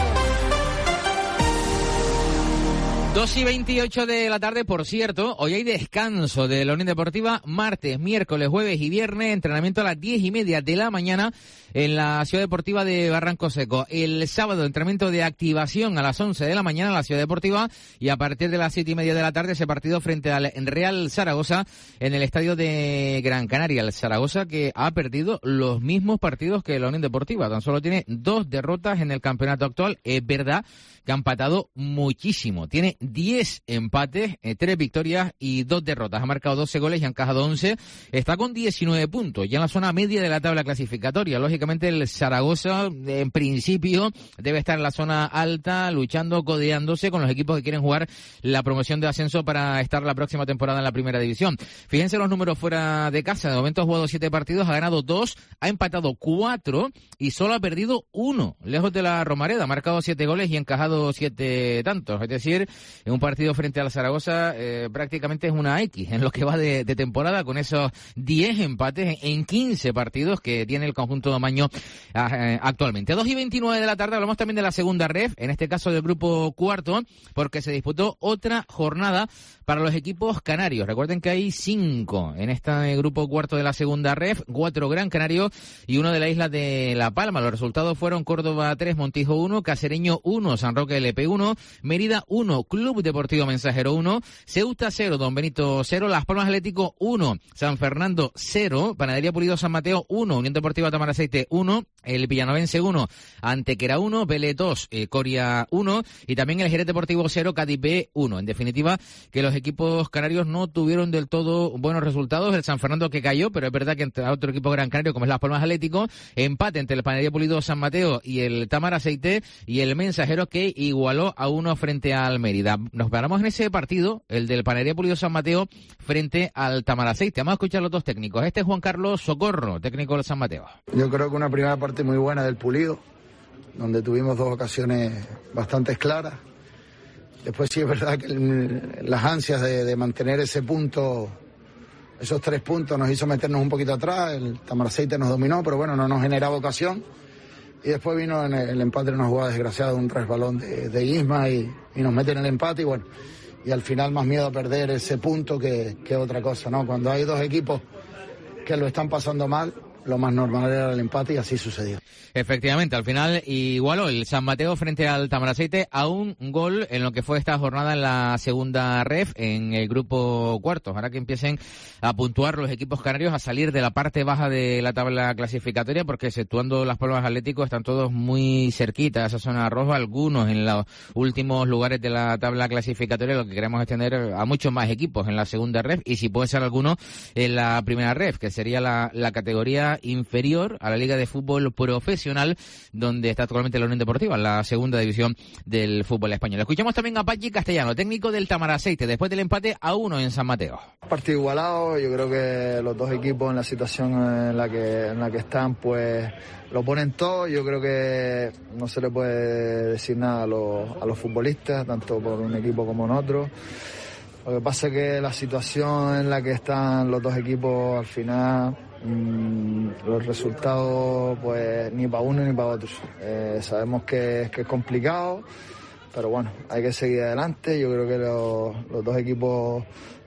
dos y veintiocho de la tarde, por cierto, hoy hay descanso de la Unión Deportiva, martes, miércoles, jueves y viernes, entrenamiento a las diez y media de la mañana en la Ciudad Deportiva de Barranco Seco. El sábado, entrenamiento de activación a las once de la mañana en la Ciudad Deportiva y a partir de las siete y media de la tarde ese partido frente al Real Zaragoza en el estadio de Gran Canaria. El Zaragoza que ha perdido los mismos partidos que la Unión Deportiva, tan solo tiene dos derrotas en el campeonato actual. Es verdad que ha empatado muchísimo, tiene diez empates, eh, tres victorias y dos derrotas. Ha marcado doce goles y ha encajado once. Está con diecinueve puntos, ya en la zona media de la tabla clasificatoria. Lógicamente el Zaragoza, en principio, debe estar en la zona alta, luchando, codeándose con los equipos que quieren jugar la promoción de ascenso para estar la próxima temporada en la primera división. Fíjense los números fuera de casa. De momento ha jugado siete partidos, ha ganado dos, ha empatado cuatro y solo ha perdido uno. Lejos de la Romareda, ha marcado siete goles y ha encajado siete tantos. Es decir, en un partido frente al Zaragoza eh, prácticamente es una X en lo que va de, de temporada, con esos diez empates en quince partidos que tiene el conjunto de Maño eh, actualmente. dos y veintinueve de la tarde hablamos también de la segunda ref, en este caso del grupo cuarto, porque se disputó otra jornada para los equipos canarios. Recuerden que hay cinco en este grupo cuarto de la segunda ref, cuatro Gran Canarios y uno de la isla de La Palma. Los resultados fueron Córdoba tres, Montijo uno, Cacereño uno, San Roque L P uno, Mérida uno, Club Deportivo Mensajero uno, Ceuta cero, Don Benito cero, Las Palmas Atlético uno, San Fernando cero, Panadería Pulido San Mateo uno, Unión Deportiva Tamaraceite uno, el Villanovense uno, Antequera uno, Vélez dos, eh, Coria uno y también el Jerez Deportivo cero, Cádiz B uno. En definitiva, que los equipos canarios no tuvieron del todo buenos resultados. El San Fernando que cayó, pero es verdad que entre otro equipo gran canario como es Las Palmas Atlético, empate entre el Panadería Pulido San Mateo y el Tamaraceite y el Mensajero que igualó a uno frente al Mérida. Nos paramos en ese partido, el del Panadería Pulido San Mateo frente al Tamaraceite. Vamos a escuchar los dos técnicos. Este es Juan Carlos Socorro, técnico del San Mateo. Yo creo que una primera parte muy buena del Pulido, donde tuvimos dos ocasiones bastante claras. Después sí es verdad que el, las ansias de, de mantener ese punto, esos tres puntos, nos hizo meternos un poquito atrás. El Tamaraceite nos dominó, pero bueno, no nos generaba ocasión. Y después vino en el, el empate en una jugada desgraciada, un resbalón de, de Isma y, y nos meten en el empate y bueno, y al final más miedo a perder ese punto que, que otra cosa, ¿no? Cuando hay dos equipos que lo están pasando mal, lo más normal era el empate y así sucedió. Efectivamente, al final igualó el San Mateo frente al Tamaraceite a un gol en lo que fue esta jornada en la segunda ref en el grupo cuarto. Ahora que empiecen a puntuar los equipos canarios, a salir de la parte baja de la tabla clasificatoria, porque exceptuando Las Palmas Atlético están todos muy cerquita de esa zona roja, algunos en los últimos lugares de la tabla clasificatoria. Lo que queremos es tener a muchos más equipos en la segunda ref y si puede ser alguno en la primera ref, que sería la, la categoría inferior a la Liga de Fútbol Profesional, donde está actualmente la Unión Deportiva, la segunda división del fútbol español. Escuchamos también a Pachi Castellano, técnico del Tamaraceite, después del empate a uno en San Mateo. Partido igualado, yo creo que los dos equipos en la situación en la que en la que están, pues lo ponen todo. Yo creo que no se le puede decir nada a los, a los futbolistas, tanto por un equipo como en otro. Lo que pasa es que la situación en la que están los dos equipos, al final mmm, los resultados pues ni para uno ni para otro. Eh, sabemos que, que es complicado, pero bueno, hay que seguir adelante. Yo creo que los, los dos equipos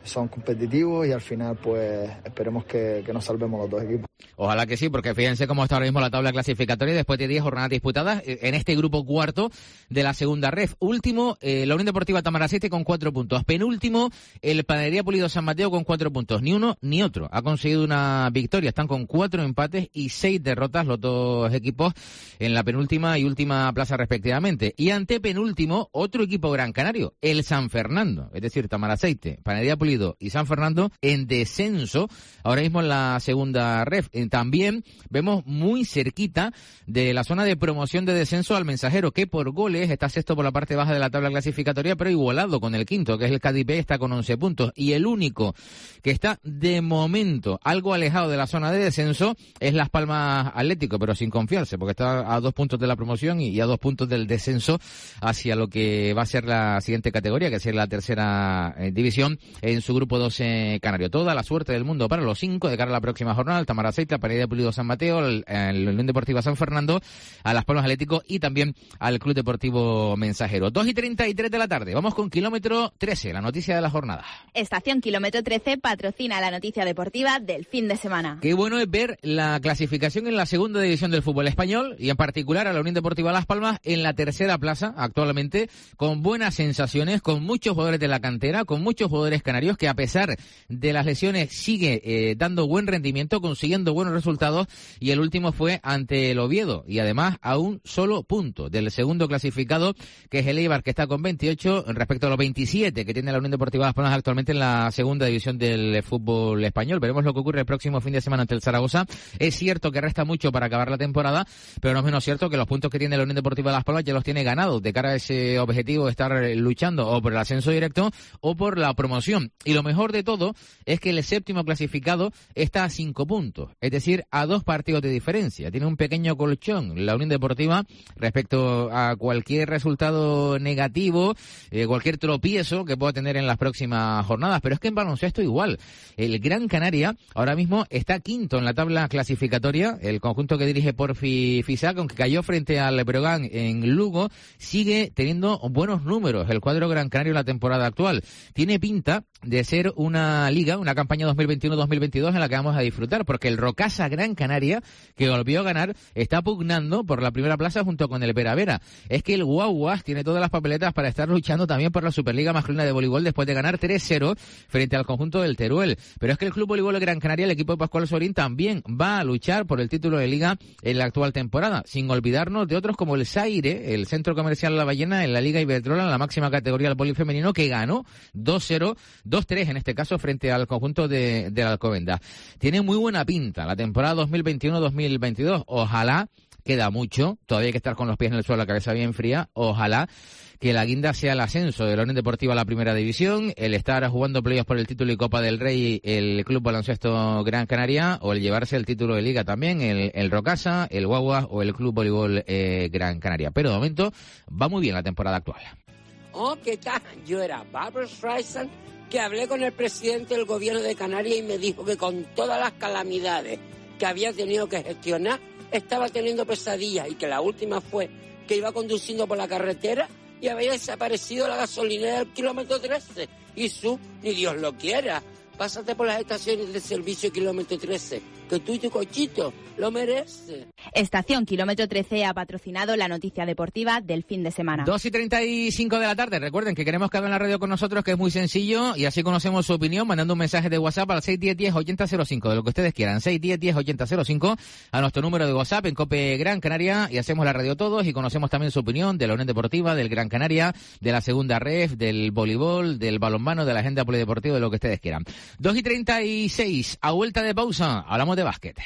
son competitivos y al final pues esperemos que, que nos salvemos los dos equipos. Ojalá que sí, porque fíjense cómo está ahora mismo la tabla clasificatoria después de diez jornadas disputadas en este grupo cuarto de la segunda ref. Último, eh, la Unión Deportiva Tamaracete con cuatro puntos. Penúltimo, el Panadería Pulido San Mateo con cuatro puntos. Ni uno ni otro ha conseguido una victoria. Están con cuatro empates y seis derrotas los dos equipos en la penúltima y última plaza respectivamente. Y ante penúltimo, otro equipo gran canario, el San Fernando. Es decir, Tamaracete, Panadería Pulido y San Fernando en descenso ahora mismo en la segunda ref. También vemos muy cerquita de la zona de promoción de descenso al Mensajero, que por goles está sexto por la parte baja de la tabla clasificatoria, pero igualado con el quinto, que es el Cádiz B, está con once puntos. Y el único que está de momento algo alejado de la zona de descenso es Las Palmas Atlético, pero sin confiarse, porque está a dos puntos de la promoción y a dos puntos del descenso hacia lo que va a ser la siguiente categoría, que es la tercera eh, división en su grupo doce canario. Toda la suerte del mundo para los cinco de cara a la próxima jornada: el Tamaracete, Panadería Pulido San Mateo, el, el Unión Deportiva San Fernando, a Las Palmas Atlético y también al Club Deportivo Mensajero. dos y treinta y tres de la tarde. Vamos con Kilómetro trece, la noticia de la jornada. Estación Kilómetro trece patrocina la noticia deportiva del fin de semana. Qué bueno es ver la clasificación en la segunda división del fútbol español y en particular a la Unión Deportiva Las Palmas en la tercera plaza actualmente, con buenas sensaciones, con muchos jugadores de la cantera, con muchos jugadores canarios que a pesar de las lesiones sigue eh, dando buen rendimiento, consiguiendo buenos resultados, y el último fue ante el Oviedo y además a un solo punto del segundo clasificado, que es el Eibar, que está con veintiocho respecto a los veintisiete que tiene la Unión Deportiva Las Palmas actualmente en la segunda división del fútbol español. Veremos lo que ocurre el próximo fin de semana ante el Zaragoza. Es cierto que resta mucho para acabar la temporada, pero no es menos cierto que los puntos que tiene la Unión Deportiva Las Palmas ya los tiene ganados de cara a ese objetivo de estar luchando o por el ascenso directo o por la promoción. Y lo mejor de todo es que el séptimo clasificado está a cinco puntos, es decir, a dos partidos de diferencia. Tiene un pequeño colchón la Unión Deportiva respecto a cualquier resultado negativo, eh, cualquier tropiezo que pueda tener en las próximas jornadas. Pero es que en baloncesto igual. El Gran Canaria ahora mismo está quinto en la tabla clasificatoria. El conjunto que dirige Porfi Fisac, aunque cayó frente al Breogán en Lugo, sigue teniendo buenos números el cuadro Gran Canario en la temporada actual. Tiene pinta de ser una liga, una campaña dos mil veintiuno dos mil veintidós en la que vamos a disfrutar, porque el Rocasa Gran Canaria, que volvió a ganar, está pugnando por la primera plaza junto con el Vera Vera. Es que el Guaguas tiene todas las papeletas para estar luchando también por la Superliga Masculina de Voleibol después de ganar tres cero frente al conjunto del Teruel. Pero es que el Club Voleibol Gran Canaria, el equipo de Pascual Sorín, también va a luchar por el título de liga en la actual temporada, sin olvidarnos de otros como el Saire, el Centro Comercial La Ballena en la Liga Iberdrola, en la máxima categoría del voleibol femenino, que ganó dos cero, dos tres en este caso frente al conjunto de, de la Alcobendas. Tiene muy buena pinta la temporada dos mil veintiuno dos mil veintidós. Ojalá, queda mucho, todavía hay que estar con los pies en el suelo, la cabeza bien fría, ojalá que la guinda sea el ascenso de la Unión Deportiva a la primera división, el estar jugando playoffs por el título y Copa del Rey el Club Baloncesto Gran Canaria, o el llevarse el título de liga también el, el Rocasa, el Guaguas o el Club Voleibol eh, Gran Canaria. Pero de momento va muy bien la temporada actual. Oh, ¿qué tal? Yo era Barbara Streisand, que hablé con el presidente del gobierno de Canarias y me dijo que con todas las calamidades que había tenido que gestionar, estaba teniendo pesadillas, y que la última fue que iba conduciendo por la carretera y había desaparecido la gasolinera del kilómetro trece. Y su, ni Dios lo quiera, pásate por las estaciones de servicio kilómetro trece, que tú y tu cochito lo mereces. Estación Kilómetro trece ha patrocinado la noticia deportiva del fin de semana. dos y treinta y cinco de la tarde. Recuerden que queremos que hagan la radio con nosotros, que es muy sencillo, y así conocemos su opinión, mandando un mensaje de WhatsApp al seis uno cero, diez, ochenta cero cinco, de lo que ustedes quieran, seis uno cero, diez, ochenta cero cinco, a nuestro número de WhatsApp en Cope Gran Canaria, y hacemos la radio todos y conocemos también su opinión de la Unión Deportiva, del Gran Canaria, de la segunda ref, del voleibol, del balonmano, de la agenda polideportiva, de lo que ustedes quieran. dos y treinta y seis, a vuelta de pausa, hablamos de básquet.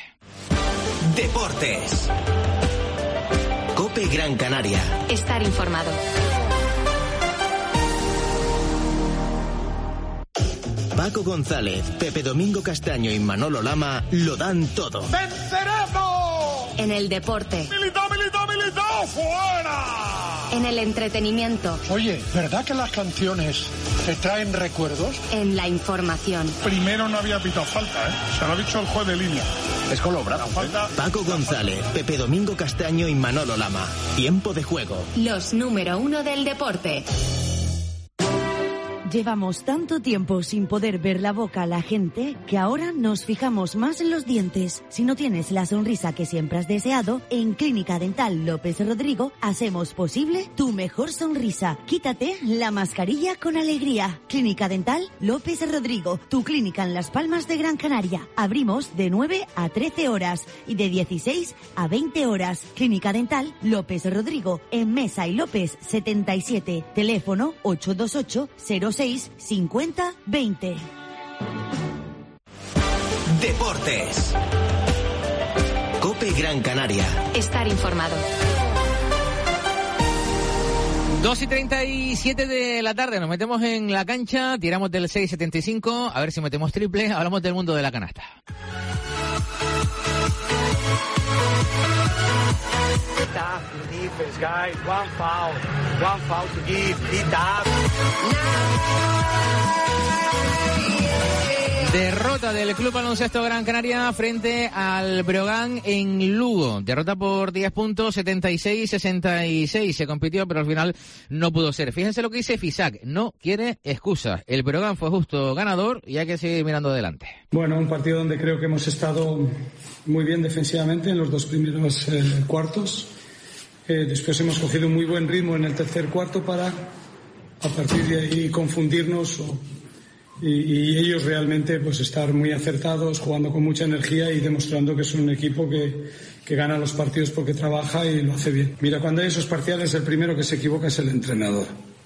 Deportes. Cope Gran Canaria. Estar informado. Paco González, Pepe Domingo Castaño y Manolo Lama lo dan todo. ¡Venceremos! En el deporte. ¡Militao, militao, militao! ¡Fuera! En el entretenimiento. Oye, ¿verdad que las canciones te traen recuerdos? En la información. Primero no había pitado falta, ¿eh? Se lo ha dicho el juez de línea. Es con lo bravo. Falta... Paco González, Pepe Domingo Castaño y Manolo Lama. Tiempo de juego. Los número uno del deporte. Llevamos tanto tiempo sin poder ver la boca a la gente que ahora nos fijamos más en los dientes. Si no tienes la sonrisa que siempre has deseado, en Clínica Dental López Rodrigo hacemos posible tu mejor sonrisa. Quítate la mascarilla con alegría. Clínica Dental López Rodrigo, tu clínica en Las Palmas de Gran Canaria. Abrimos de nueve a trece horas y de dieciséis a veinte horas. Clínica Dental López Rodrigo, en Mesa y López setenta y siete. Teléfono ocho dos ocho cero seis cincuenta veinte. Deportes. COPE Gran Canaria. Estar informado. dos y treinta y siete de la tarde, nos metemos en la cancha, tiramos del seis setenta y cinco, a ver si metemos triple, hablamos del mundo de la canasta. Defense, guys. One foul. One foul to give. Beat up. Derrota del Club Baloncesto Gran Canaria frente al Breogán en Lugo. Derrota por diez puntos, setenta y seis sesenta y seis. Se compitió, pero al final no pudo ser. Fíjense lo que dice Fisac. No quiere excusas. El Breogán fue justo ganador y hay que seguir mirando adelante. Bueno, un partido donde creo que hemos estado muy bien defensivamente en los dos primeros eh, cuartos. Eh, después hemos cogido un muy buen ritmo en el tercer cuarto para, a partir de ahí, confundirnos o, y, y ellos realmente pues estar muy acertados, jugando con mucha energía y demostrando que es un equipo que, que gana los partidos porque trabaja y lo hace bien. Mira, cuando hay esos parciales, el primero que se equivoca es el entrenador.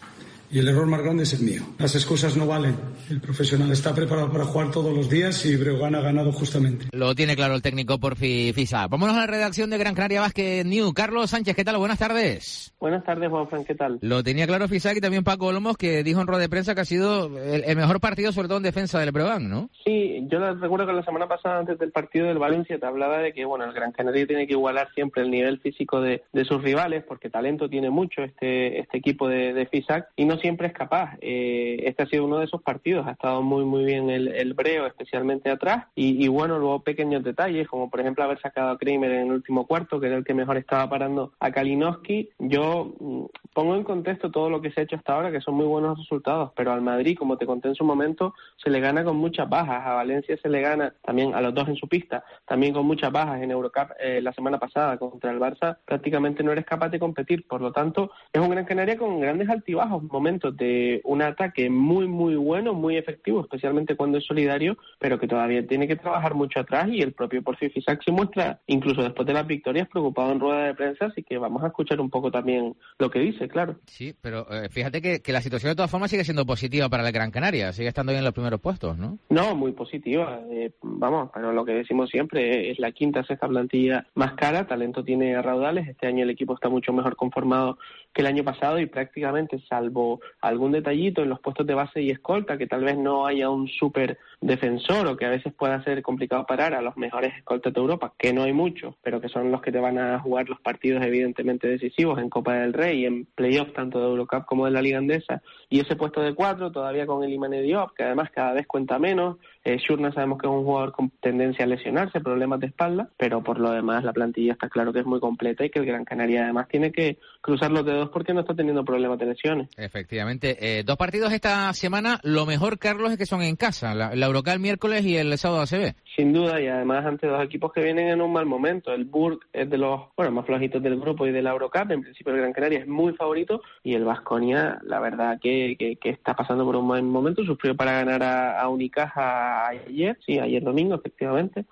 Y el error más grande es el mío. Las excusas no valen. El profesional está preparado para jugar todos los días y Breogán ha ganado justamente. Lo tiene claro el técnico Porfi Fisac. Vámonos a la redacción de Gran Canaria Basket News. Carlos Sánchez, ¿qué tal? Buenas tardes. Buenas tardes, Juanfran, ¿qué tal? Lo tenía claro Fisac y también Paco Olmos, que dijo en rueda de prensa que ha sido el, el mejor partido, sobre todo en defensa del Breogán, ¿no? Sí, yo recuerdo que la semana pasada, antes del partido del Valencia, te hablaba de que, bueno, el Gran Canaria tiene que igualar siempre el nivel físico de, de sus rivales, porque talento tiene mucho este, este equipo de, de Fisac, y no siempre es capaz. Eh, este ha sido uno de esos partidos, ha estado muy muy bien el, el Breo, especialmente atrás, y, y bueno, luego pequeños detalles, como por ejemplo haber sacado a Kramer en el último cuarto, que era el que mejor estaba parando a Kalinowski. Yo mm, pongo en contexto todo lo que se ha hecho hasta ahora, que son muy buenos resultados, pero al Madrid, como te conté en su momento, se le gana con muchas bajas, a Valencia se le gana también, a los dos en su pista, también con muchas bajas en Eurocup eh, la semana pasada contra el Barça, prácticamente no eres capaz de competir, por lo tanto es un Gran Canaria con grandes altibajos, momentos de un ataque muy muy bueno, muy efectivo, especialmente cuando es solidario, pero que todavía tiene que trabajar mucho atrás, y el propio Porfi Fisac se muestra, incluso después de las victorias, preocupado en rueda de prensa, así que vamos a escuchar un poco también lo que dice, claro. Sí, pero eh, fíjate que, que la situación de todas formas sigue siendo positiva para el Gran Canaria, sigue estando bien en los primeros puestos, ¿no? No, muy positiva, eh, vamos, pero lo que decimos siempre, es la quinta, sexta plantilla más cara, talento tiene a raudales, este año el equipo está mucho mejor conformado que el año pasado y prácticamente, salvo algún detallito en los puestos de base y escolta, que tal vez no haya un súper defensor o que a veces pueda ser complicado parar a los mejores escoltas de Europa, que no hay muchos, pero que son los que te van a jugar los partidos evidentemente decisivos en Copa del Rey, en playoffs tanto de Eurocup como de la Liga Andesa, y ese puesto de cuatro todavía con el Imane Diop, que además cada vez cuenta menos. eh, Shurna sabemos que es un jugador con tendencia a lesionarse, problemas de espalda, pero por lo demás la plantilla está claro que es muy completa y que el Gran Canaria además tiene que cruzar los dedos porque no está teniendo problemas de lesiones. Efectivamente, eh, dos partidos esta semana, lo mejor, Carlos, es que son en casa, la, la Eurocup el miércoles y el sábado A C B. Sin duda, y además ante dos equipos que vienen en un mal momento. El Burg es de los bueno más flojitos del grupo y de la Eurocup, en principio el Gran Canaria es muy favorito, y el Baskonia, la verdad que, que, que está pasando por un buen momento, sufrió para ganar a, a Unicaja ayer, sí, ayer domingo, efectivamente.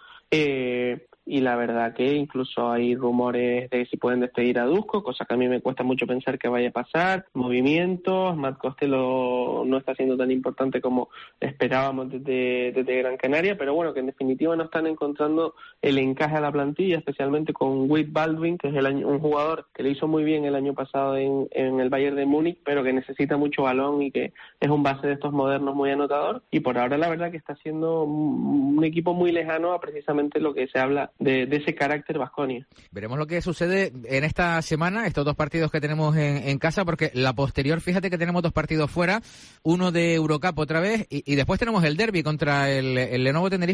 Eh, y la verdad que incluso hay rumores de si pueden despedir a Dusko, cosa que a mí me cuesta mucho pensar que vaya a pasar, movimientos, Matt Costello no está siendo tan importante como esperábamos desde, desde Gran Canaria, pero bueno, que en definitiva no están encontrando el encaje a la plantilla, especialmente con Wade Baldwin, que es el año, un jugador que le hizo muy bien el año pasado en, en el Bayern de Múnich, pero que necesita mucho balón y que es un base de estos modernos muy anotador, y por ahora la verdad que está siendo un, un equipo muy lejano a precisamente lo que se habla De, de ese carácter Baskonia. Veremos lo que sucede en esta semana, estos dos partidos que tenemos en, en casa, porque la posterior, fíjate que tenemos dos partidos fuera, uno de Eurocup otra vez, y, y después tenemos el derbi contra el, el Lenovo Tenerife en el Santiago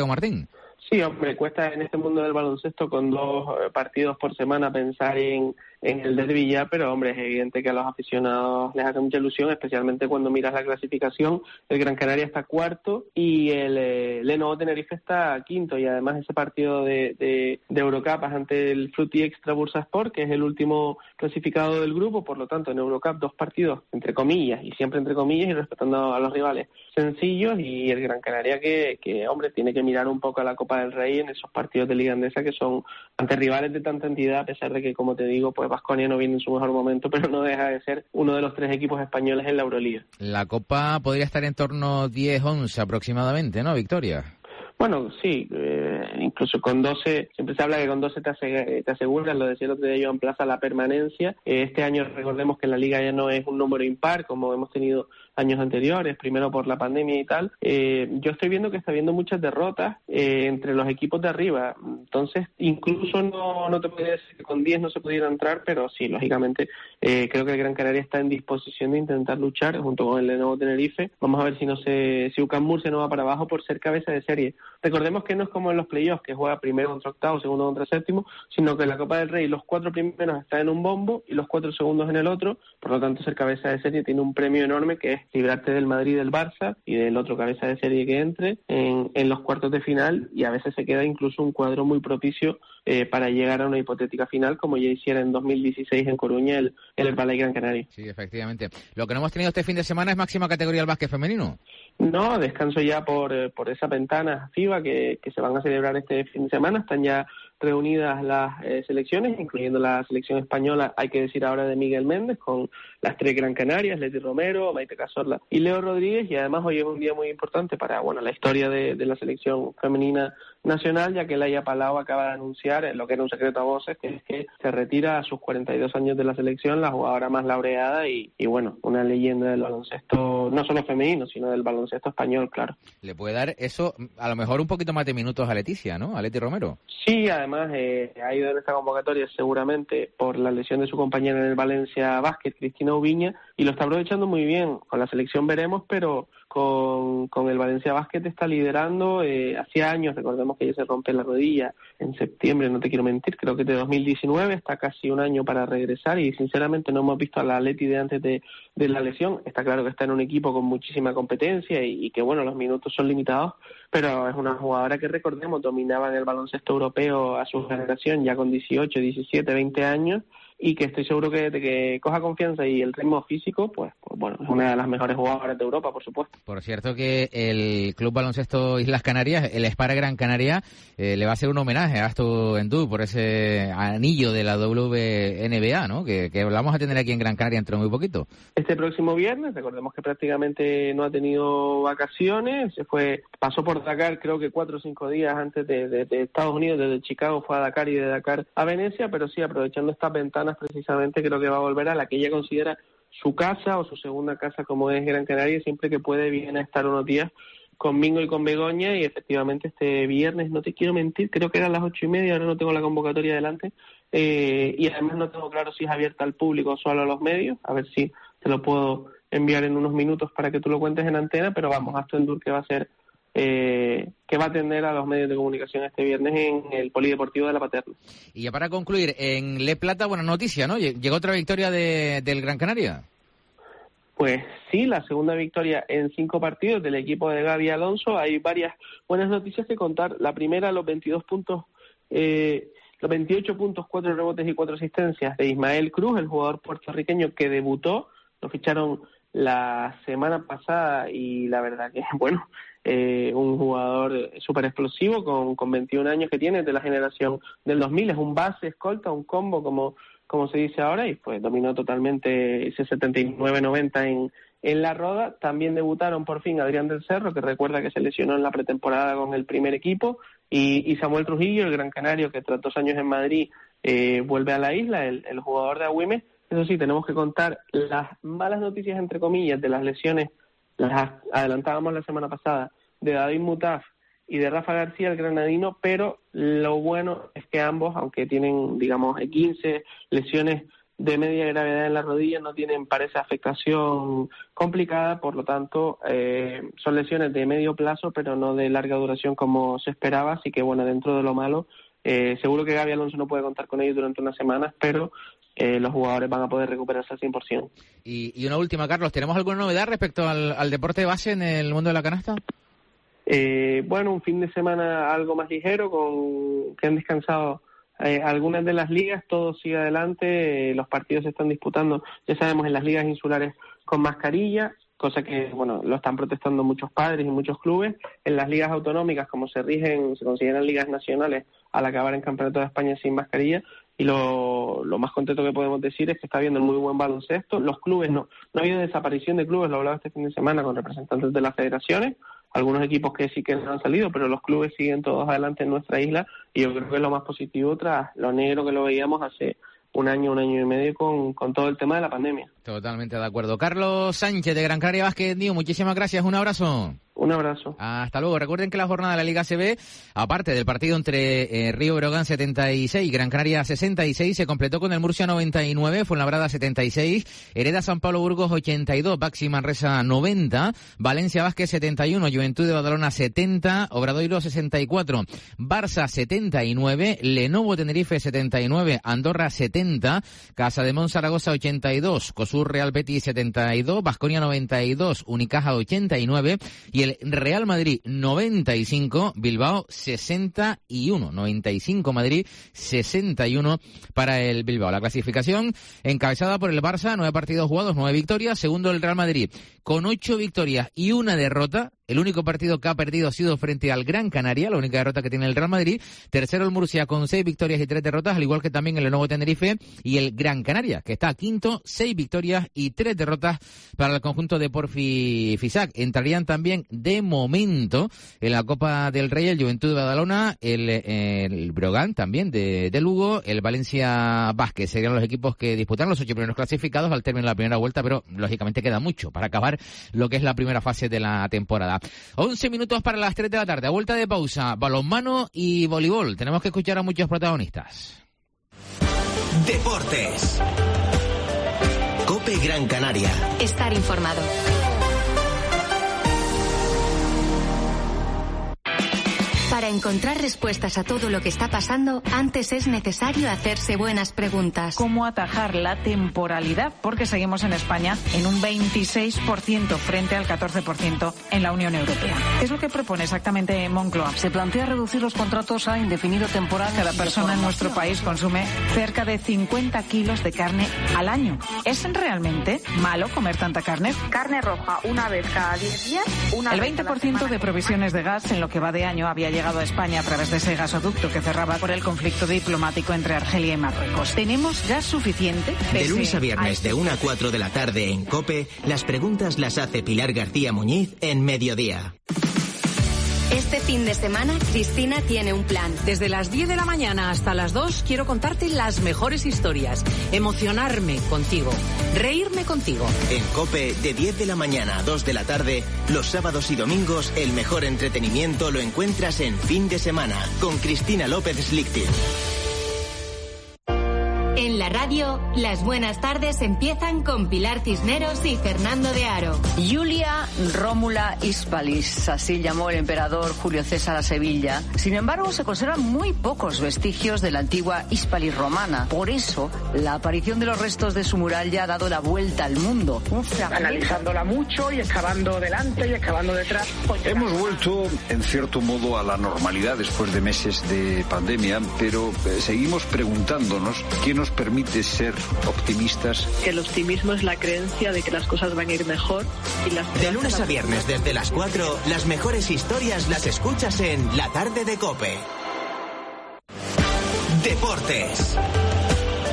Santiago Martín. Sí, hombre, cuesta en este mundo del baloncesto con dos eh, partidos por semana pensar en, en el derbi ya, pero hombre, es evidente que a los aficionados les hace mucha ilusión, especialmente cuando miras la clasificación. El Gran Canaria está cuarto y el eh, Lenovo Tenerife está quinto, y además ese partido de, de, de Eurocup ante el Fruity Extra Bursaspor, que es el último clasificado del grupo. Por lo tanto, en Eurocup dos partidos, entre comillas, y siempre entre comillas, y respetando a los rivales, sencillos, y el Gran Canaria que, que hombre, tiene que mirar un poco a la Copa del Rey en esos partidos de Liga Andesa que son ante rivales de tanta entidad, a pesar de que, como te digo, pues Baskonia no viene en su mejor momento, pero no deja de ser uno de los tres equipos españoles en la Euroliga. La Copa podría estar en torno diez once aproximadamente, ¿no, Victoria? Bueno, sí, eh, incluso con doce, siempre se habla que con doce te, aseg- te aseguras, lo decía el otro día Joan Plaza, la permanencia. Eh, este año recordemos que en la Liga ya no es un número impar como hemos tenido años anteriores, primero por la pandemia y tal. Eh, yo estoy viendo que está habiendo muchas derrotas eh, entre los equipos de arriba, entonces incluso no, no te podría decir que con diez no se pudiera entrar, pero sí, lógicamente eh, creo que el Gran Canaria está en disposición de intentar luchar junto con el Lenovo Tenerife. Vamos a ver si no se, si U C A M Murcia no va para abajo por ser cabeza de serie. Recordemos que no es como en los playoffs, que juega primero contra octavo, segundo contra séptimo, sino que en la Copa del Rey los cuatro primeros están en un bombo y los cuatro segundos en el otro. Por lo tanto, ser cabeza de serie tiene un premio enorme, que es librarte del Madrid y del Barça y del otro cabeza de serie que entre en, en los cuartos de final, y a veces se queda incluso un cuadro muy propicio eh, para llegar a una hipotética final, como ya hiciera en dos mil dieciséis en Coruña el, el Herbalife Gran Canaria. Sí, efectivamente. Lo que no hemos tenido este fin de semana es máxima categoría del básquet femenino. No, descanso ya por, eh, por esa ventana FIBA que, que se van a celebrar este fin de semana. Están ya reunidas las eh, selecciones, incluyendo la selección española, hay que decir ahora, de Miguel Méndez, con las tres Gran Canarias, Leti Romero, Maite Cazorla y Leo Rodríguez, y además hoy es un día muy importante para, bueno, la historia de, de la selección femenina nacional, ya que Laia Palau acaba de anunciar, eh, lo que era un secreto a voces, que es que se retira a sus cuarenta y dos años de la selección, la jugadora más laureada y, y bueno, una leyenda del baloncesto, no solo femenino, sino del baloncesto español, claro. Le puede dar eso, a lo mejor un poquito más de minutos a Leticia, ¿no? A Leti Romero. Sí, además eh, ha ido en esta convocatoria seguramente por la lesión de su compañera en el Valencia Basket, Cristina Ubiña, y lo está aprovechando muy bien. Con la selección veremos, pero con, con el Valencia Basket está liderando. Eh, hacía años, recordemos que ella se rompe la rodilla en septiembre, no te quiero mentir, creo que de dos mil diecinueve, está casi un año para regresar, y sinceramente no hemos visto a la Leti de antes de, de la lesión. Está claro que está en un equipo con muchísima competencia y, y que bueno, los minutos son limitados, pero es una jugadora que, recordemos, dominaba en el baloncesto europeo a su generación ya con dieciocho, diecisiete, veinte años, y que estoy seguro que de que coja confianza y el ritmo físico, pues, pues bueno, es una de las mejores jugadoras de Europa, por supuesto. Por cierto que el Club Baloncesto Islas Canarias, el Spar Gran Canaria, eh, le va a hacer un homenaje a Astu Endú por ese anillo de la W N B A, ¿no? Que, que vamos a tener aquí en Gran Canaria dentro de muy poquito. Este próximo viernes, recordemos que prácticamente no ha tenido vacaciones, se fue, pasó por Dakar creo que cuatro o cinco días antes de, de, de Estados Unidos, desde Chicago fue a Dakar y de Dakar a Venecia, pero sí, aprovechando estas ventanas precisamente, creo que va a volver a la que ella considera su casa o su segunda casa, como es Gran Canaria, siempre que puede viene a estar unos días con Mingo y con Begoña, y efectivamente este viernes, no te quiero mentir, creo que eran las ocho y media, ahora no tengo la convocatoria delante, eh, y además no tengo claro si es abierta al público o solo a los medios, a ver si te lo puedo enviar en unos minutos para que tú lo cuentes en antena, pero vamos, Astu Endú que va a ser Eh, que va a atender a los medios de comunicación este viernes en el Polideportivo de La Paterna. Y ya para concluir, en Le Plata, buena noticia, ¿no? Llegó otra victoria de, del Gran Canaria. Pues sí, la segunda victoria en cinco partidos del equipo de Gaby Alonso. Hay varias buenas noticias que contar. La primera, los veintidós puntos, eh, los veintiocho puntos, cuatro rebotes y cuatro asistencias de Ismael Cruz, el jugador puertorriqueño que debutó. Lo ficharon la semana pasada y la verdad que, bueno, eh, un jugador súper explosivo con, con veintiún años que tiene, de la generación del dos mil, es un base, escolta, un combo como, como se dice ahora, y pues dominó totalmente ese setenta y nueve noventa en, en la Roda. También debutaron por fin Adrián del Cerro, que recuerda que se lesionó en la pretemporada con el primer equipo, y, y Samuel Trujillo, el gran canario que tras dos años en Madrid eh, vuelve a la isla, el, el jugador de Agüimes. Eso sí, tenemos que contar las malas noticias, entre comillas, de las lesiones, las adelantábamos la semana pasada, de David Mutaf y de Rafa García, el granadino, pero lo bueno es que ambos, aunque tienen, digamos, quince lesiones de media gravedad en la rodilla, no tienen, parece, afectación complicada, por lo tanto, eh, son lesiones de medio plazo, pero no de larga duración como se esperaba, así que bueno, dentro de lo malo, eh, seguro que Gaby Alonso no puede contar con ellos durante unas semanas, pero eh, los jugadores van a poder recuperarse al cien por ciento. Y, y una última, Carlos, ¿tenemos alguna novedad respecto al, al deporte de base en el mundo de la canasta? Eh, bueno, un fin de semana algo más ligero, con que han descansado eh, algunas de las ligas, todo sigue adelante, eh, los partidos se están disputando, ya sabemos, en las ligas insulares con mascarilla, cosa que, bueno, lo están protestando muchos padres y muchos clubes. En las ligas autonómicas, como se rigen, se consideran ligas nacionales al acabar en Campeonato de España sin mascarilla, y lo, lo más contento que podemos decir es que está habiendo muy buen baloncesto. Los clubes, no, no ha habido desaparición de clubes, lo hablaba este fin de semana con representantes de las federaciones, algunos equipos que sí que no han salido, pero los clubes siguen todos adelante en nuestra isla, y yo creo que es lo más positivo tras lo negro que lo veíamos hace un año, un año y medio con, con todo el tema de la pandemia. Totalmente de acuerdo. Carlos Sánchez, de Gran Canaria Basket News, muchísimas gracias, un abrazo. Un abrazo. Hasta luego. Recuerden que la jornada de la Liga A C B, aparte del partido entre eh, Río Brogan setenta y seis, Gran Canaria sesenta y seis, se completó con el Murcia noventa y nueve, Fuenlabrada setenta y seis, Hereda San Pablo Burgos ochenta y dos, Baxi Manresa noventa, Valencia Basket setenta y uno, Juventud de Badalona setenta, Obradoiro sesenta y cuatro, Barça setenta y nueve, Lenovo Tenerife setenta y nueve, Andorra setenta, Casademón Zaragoza ochenta y dos, Cosur Real Betis setenta y dos, Baskonia noventa y dos, Unicaja ochenta y nueve y el Real Madrid noventa y cinco, Bilbao sesenta y uno, noventa y cinco Madrid, sesenta y uno para el Bilbao. La clasificación encabezada por el Barça, nueve partidos jugados, nueve victorias. Segundo el Real Madrid con ocho victorias y una derrota. El único partido que ha perdido ha sido frente al Gran Canaria, la única derrota que tiene el Real Madrid. Tercero el Murcia con seis victorias y tres derrotas, al igual que también el Lenovo Tenerife y el Gran Canaria, que está quinto, seis victorias y tres derrotas para el conjunto de Porfi Fisac. Entrarían también de momento en la Copa del Rey el Juventud de Badalona, el, el Brogan también de, de Lugo, el Valencia Basket. Serían los equipos que disputan los ocho primeros clasificados al término de la primera vuelta, pero lógicamente queda mucho para acabar lo que es la primera fase de la temporada. once minutos para las tres de la tarde, a vuelta de pausa, balonmano y voleibol. Tenemos que escuchar a muchos protagonistas. Deportes. COPE Gran Canaria. Estar informado. Para encontrar respuestas a todo lo que está pasando, antes es necesario hacerse buenas preguntas. ¿Cómo atajar la temporalidad? Porque seguimos en España en un veintiséis por ciento frente al catorce por ciento en la Unión Europea. ¿Qué es lo que propone exactamente Moncloa? Se plantea reducir los contratos a indefinido temporal. Cada persona en nuestro país consume cerca de cincuenta kilos de carne al año. ¿Es realmente malo comer tanta carne? Carne roja una vez cada diez días. Una El veinte por ciento de provisiones de gas en lo que va de año había llegado a España a través de ese gasoducto que cerraba por el conflicto diplomático entre Argelia y Marruecos. ¿Tenemos gas suficiente? De lunes a viernes de una a cuatro de la tarde en COPE, las preguntas las hace Pilar García Muñiz en Mediodía. Este fin de semana, Cristina tiene un plan. Desde las diez de la mañana hasta las dos quiero contarte las mejores historias, emocionarme contigo, reírme contigo. En COPE, de diez de la mañana a dos de la tarde, los sábados y domingos, el mejor entretenimiento lo encuentras en Fin de Semana, con Cristina López Slichting. En la radio, las buenas tardes empiezan con Pilar Cisneros y Fernando de Aro. Julia Rómula Hispalis, así llamó el emperador Julio César a Sevilla. Sin embargo, se conservan muy pocos vestigios de la antigua Hispalis romana. Por eso, la aparición de los restos de su muralla ha dado la vuelta al mundo. Analizándola mucho y excavando delante y excavando detrás. Hemos vuelto, en cierto modo, a la normalidad después de meses de pandemia, pero eh, seguimos preguntándonos qué nos permite ser optimistas. Que el optimismo es la creencia de que las cosas van a ir mejor. Y las de lunes a viernes desde las cuatro, las mejores historias las escuchas en La Tarde de COPE. Deportes.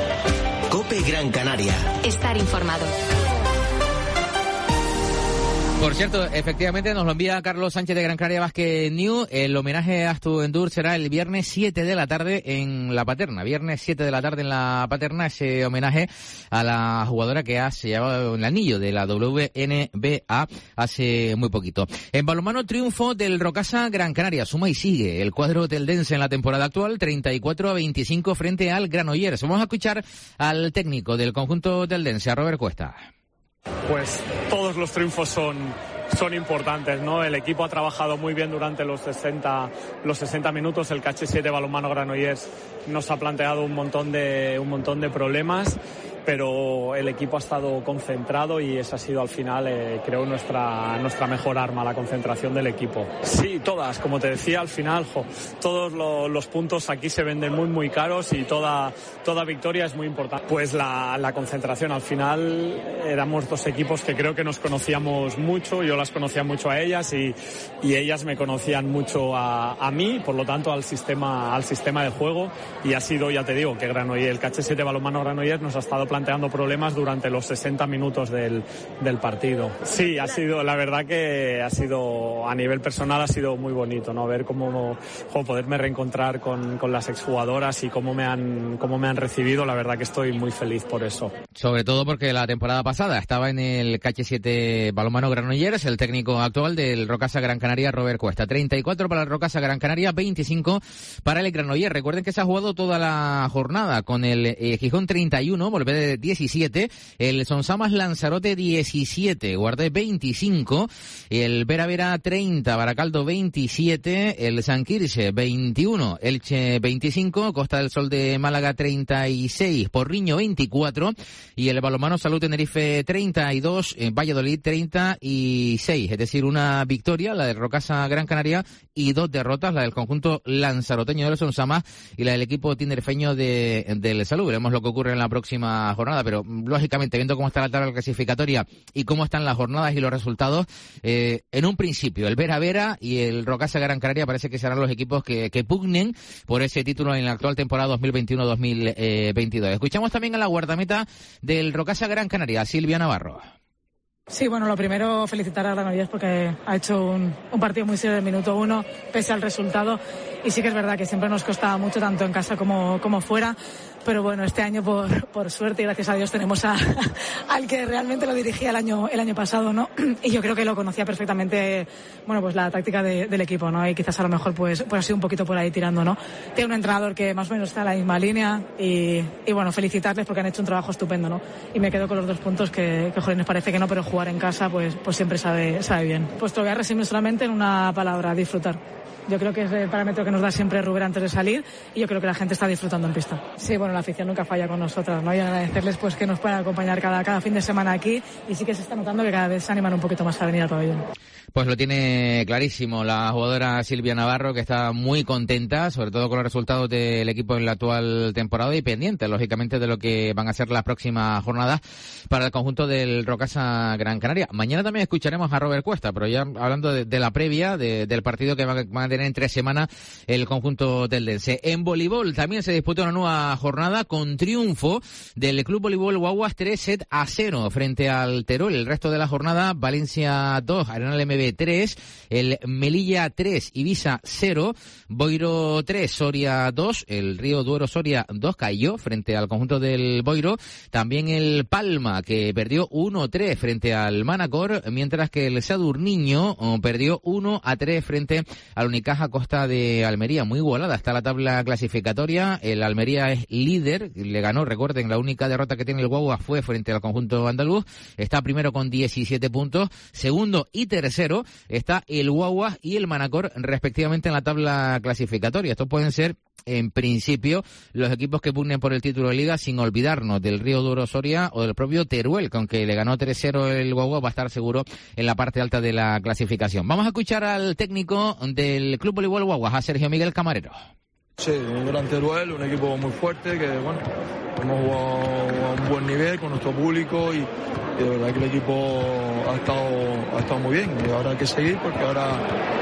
COPE Gran Canaria. Estar informado. Por cierto, efectivamente nos lo envía Carlos Sánchez de Gran Canaria Basket News. El homenaje a Astu Endur será el viernes siete de la tarde en La Paterna. Viernes siete de la tarde en La Paterna, ese homenaje a la jugadora que ha llevado el anillo de la W N B A hace muy poquito. En balonmano, triunfo del Rocasa Gran Canaria. Suma y sigue el cuadro teldense en la temporada actual, treinta y cuatro a veinticinco frente al Granollers. Vamos a escuchar al técnico del conjunto teldense, a Robert Cuesta. Pues todos los triunfos son, son importantes, ¿no? El equipo ha trabajado muy bien durante los sesenta, los sesenta minutos. El K H siete Balonmano Granollers nos ha planteado un montón de, un montón de problemas, pero el equipo ha estado concentrado y esa ha sido al final, eh, creo, nuestra, nuestra mejor arma, la concentración del equipo. Sí, todas, como te decía, al final, jo, todos lo, los puntos aquí se venden muy, muy caros y toda, toda victoria es muy importante. Pues la, la concentración, al final éramos dos equipos que creo que nos conocíamos mucho, yo las conocía mucho a ellas y, y ellas me conocían mucho a, a mí, por lo tanto al sistema, al sistema de juego, y ha sido, ya te digo, que Granollers, el K H siete Balonmano Granollers nos ha estado planteando problemas durante los sesenta minutos del, del partido. Sí, ha sido, la verdad que ha sido, a nivel personal ha sido muy bonito, ¿no? Ver cómo, cómo poderme reencontrar con, con las exjugadoras y cómo me han, cómo me han recibido, la verdad que estoy muy feliz por eso. Sobre todo porque la temporada pasada estaba en el K H siete Balonmano Granollers, el técnico actual del Rocasa Gran Canaria, Robert Cuesta. treinta y cuatro para el Rocasa Gran Canaria, veinticinco para el Granollers. Recuerden que se ha jugado toda la jornada con el eh, Gijón treinta y uno, Volver de diecisiete, el Sonsamas Lanzarote diecisiete, Guardé veinticinco, el Vera Vera treinta, Baracaldo veintisiete, el San Quirze veintiuno, Elche veinticinco, Costa del Sol de Málaga treinta y seis, Porriño veinticuatro y el Balonmano Salud Tenerife treinta y dos, en Valladolid treinta y seis, es decir, una victoria, la del Rocasa Gran Canaria, y dos derrotas, la del conjunto lanzaroteño del Sonsamas y la del equipo tinerfeño de, del Salud. Veremos lo que ocurre en la próxima jornada, pero lógicamente viendo cómo está la tabla clasificatoria y cómo están las jornadas y los resultados, eh, en un principio el Vera Vera y el Rocasa Gran Canaria parece que serán los equipos que, que pugnen por ese título en la actual temporada dos mil veintiuno dos mil veintidós. Escuchamos también a la guardameta del Rocasa Gran Canaria, Silvia Navarro. Sí, bueno, lo primero felicitar a Granollers porque ha hecho un, un partido muy serio del minuto uno, pese al resultado, y sí que es verdad que siempre nos costaba mucho, tanto en casa como, como fuera, pero bueno, este año por, por suerte y gracias a Dios tenemos a, al que realmente lo dirigía el año, el año pasado, ¿no? Y yo creo que lo conocía perfectamente, bueno, pues la táctica de, del equipo, ¿no? Y quizás a lo mejor pues, pues ha sido un poquito por ahí tirando, ¿no? Tiene un entrenador que más o menos está en la misma línea y, y bueno, felicitarles porque han hecho un trabajo estupendo, ¿no? Y me quedo con los dos puntos que, que joder, nos parece que no, pero jugar en casa pues, pues siempre sabe, sabe bien. Pues te lo voy a resumir solamente en una palabra: disfrutar. Yo creo que es el parámetro que nos da siempre Rubén antes de salir y yo creo que la gente está disfrutando en pista. Sí, bueno, la afición nunca falla con nosotras, ¿no? Y agradecerles pues que nos puedan acompañar cada, cada fin de semana aquí, y sí que se está notando que cada vez se animan un poquito más a venir al pabellón. Pues lo tiene clarísimo la jugadora Silvia Navarro, que está muy contenta, sobre todo con los resultados del equipo en la actual temporada y pendiente, lógicamente, de lo que van a ser las próximas jornadas para el conjunto del Rocasa Gran Canaria. Mañana también escucharemos a Robert Cuesta, pero ya hablando de, de la previa de, del partido que van a tener en tres semanas el conjunto teldense. En voleibol también se disputó una nueva jornada con triunfo del Club Voleibol Guaguas tres set a cero frente al Teruel. El resto de la jornada: Valencia dos, Arenal M B tres, el Melilla tres, Ibiza cero, Boiro tres, Soria dos, el Río Duero Soria dos cayó frente al conjunto del Boiro. También el Palma, que perdió uno tres frente al Manacor, mientras que el Sadurniño perdió uno a tres frente al Unicaja Costa de Almería. Muy igualada está la tabla clasificatoria. El Almería es líder, le ganó, recuerden, la única derrota que tiene el Guagua fue frente al conjunto andaluz. Está primero con diecisiete puntos, segundo y tercero está el Guagua y el Manacor, respectivamente, en la tabla clasificatoria. Estos pueden ser, en principio, los equipos que pugnen por el título de liga, sin olvidarnos del Río Duro Soria o del propio Teruel, que aunque le ganó tres cero el Guagua, va a estar seguro en la parte alta de la clasificación. Vamos a escuchar al técnico del Club Voleibol Guaguas, a Sergio Miguel Camarero. Sí, un gran Teruel, un equipo muy fuerte que, bueno, hemos jugado a un buen nivel con nuestro público y, y de verdad que el equipo ha estado, ha estado muy bien, y ahora hay que seguir porque ahora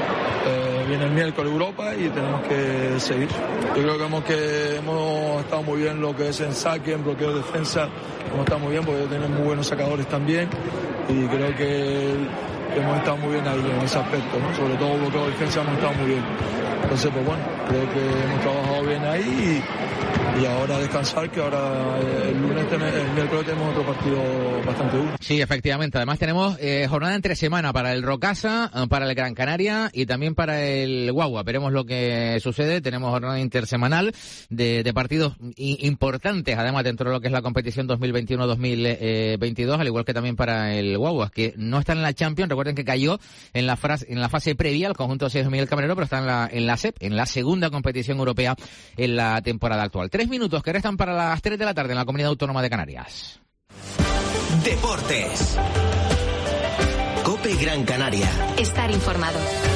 eh, viene el miércoles Europa y tenemos que seguir. Yo creo que hemos, que hemos estado muy bien lo que es en saque, en bloqueo de defensa, hemos estado muy bien porque tenemos muy buenos sacadores también, y creo que que hemos estado muy bien ahí en ese aspecto, ¿no? Sobre todo bloqueo de defensa hemos estado muy bien. Entonces, pues bueno, creo que hemos trabajado bien ahí y, y ahora descansar, que ahora el lunes, el miércoles tenemos otro partido bastante duro. Sí, efectivamente. Además tenemos eh, jornada entre semana para el Rocasa, para el Gran Canaria y también para el Guagua. Veremos lo que sucede. Tenemos jornada intersemanal de, de partidos importantes, además dentro de lo que es la competición dos mil veintiuno dos mil veintidós, al igual que también para el Guagua, que no está en la Champions. Recuerden que cayó en la, frase, en la fase previa al conjunto de Sergio Miguel Camarero, pero está en la, en la S E P, en la segunda competición europea en la temporada actual. Tres minutos que restan para las tres de la tarde en la Comunidad Autónoma de Canarias. Deportes. COPE Gran Canaria. Estar informado.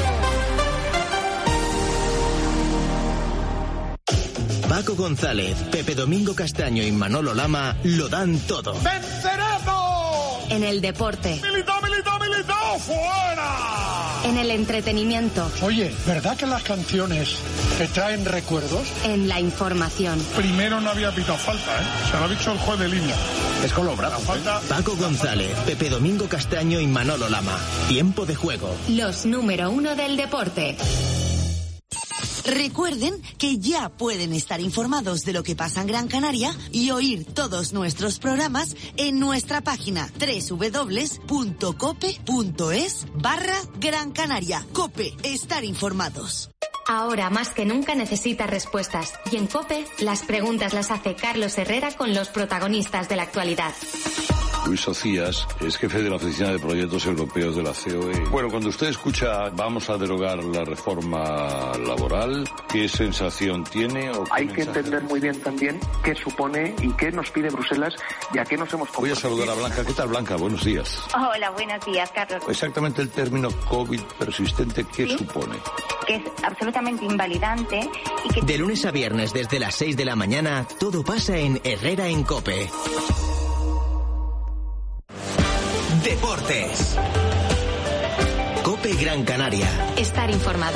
Paco González, Pepe Domingo Castaño y Manolo Lama lo dan todo. ¡Venceremos! En el deporte. ¡Militao, militao, militao! ¡Fuera! En el entretenimiento. Oye, ¿verdad que las canciones te traen recuerdos? En la información. Primero no había pitado falta, ¿eh? Se lo ha dicho el juez de línea. Es con los brazos. Falta... Paco González, Pepe Domingo Castaño y Manolo Lama. Tiempo de juego. Los número uno del deporte. Recuerden que ya pueden estar informados de lo que pasa en Gran Canaria y oír todos nuestros programas en nuestra página www.cope.es barra Gran Canaria. COPE, estar informados. Ahora más que nunca necesita respuestas. Y en COPE, las preguntas las hace Carlos Herrera con los protagonistas de la actualidad. Luis Socias es jefe de la Oficina de Proyectos Europeos de la C O E. Bueno, cuando usted escucha vamos a derogar la reforma laboral, ¿qué sensación tiene? O Hay que entender muy bien también qué supone y qué nos pide Bruselas y a qué nos hemos comprometido. Voy a saludar a Blanca. ¿Qué tal, Blanca? Buenos días. Hola, buenos días, Carlos. Exactamente el término COVID persistente, ¿qué ¿Sí? supone? Que es absolutamente invalidante y que... De lunes a viernes desde las seis de la mañana, todo pasa en Herrera en COPE. Deportes. COPE Gran Canaria. Estar informado.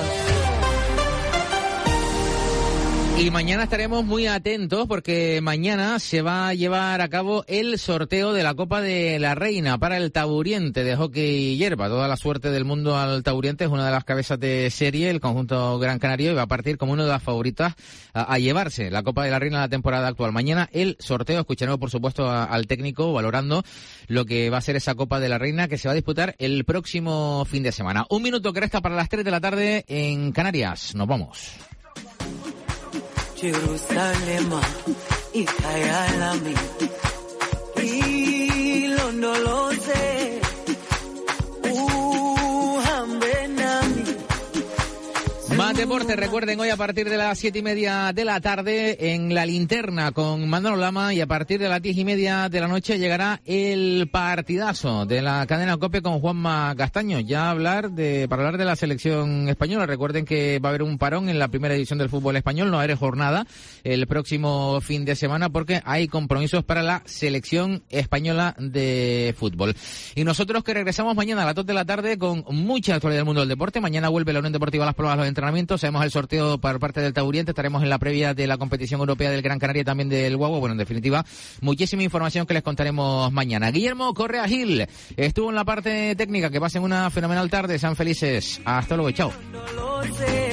Y mañana estaremos muy atentos porque mañana se va a llevar a cabo el sorteo de la Copa de la Reina para el Taburiente de hockey y hierba. Toda la suerte del mundo al Taburiente, es una de las cabezas de serie, el conjunto gran canario, y va a partir como una de las favoritas a, a llevarse la Copa de la Reina en la temporada actual. Mañana el sorteo, escucharemos por supuesto a, al técnico valorando lo que va a ser esa Copa de la Reina que se va a disputar el próximo fin de semana. Un minuto que resta para las tres de la tarde en Canarias. Nos vamos. Jerusalema ikayalami ilondoloze uhambe nami. Más deporte, recuerden, hoy a partir de las siete y media de la tarde en La Linterna con Manolo Lama, y a partir de las diez y media de la noche llegará el partidazo de la cadena COPE con Juanma Castaño, ya hablar de, para hablar de la selección española. Recuerden que va a haber un parón en la primera división del fútbol español, no va a haber jornada el próximo fin de semana porque hay compromisos para la selección española de fútbol. Y nosotros que regresamos mañana a las dos de la tarde con mucha actualidad del mundo del deporte. Mañana vuelve la Unión Deportiva Las Palmas, los entrenamientos. Sabemos el sorteo por parte del Taburiente. Estaremos en la previa de la competición europea del Gran Canaria y también del Guagua. Bueno, en definitiva, muchísima información que les contaremos mañana. Guillermo Correa Gil estuvo en la parte técnica. Que pasen una fenomenal tarde. Sean felices. Hasta luego. Chao.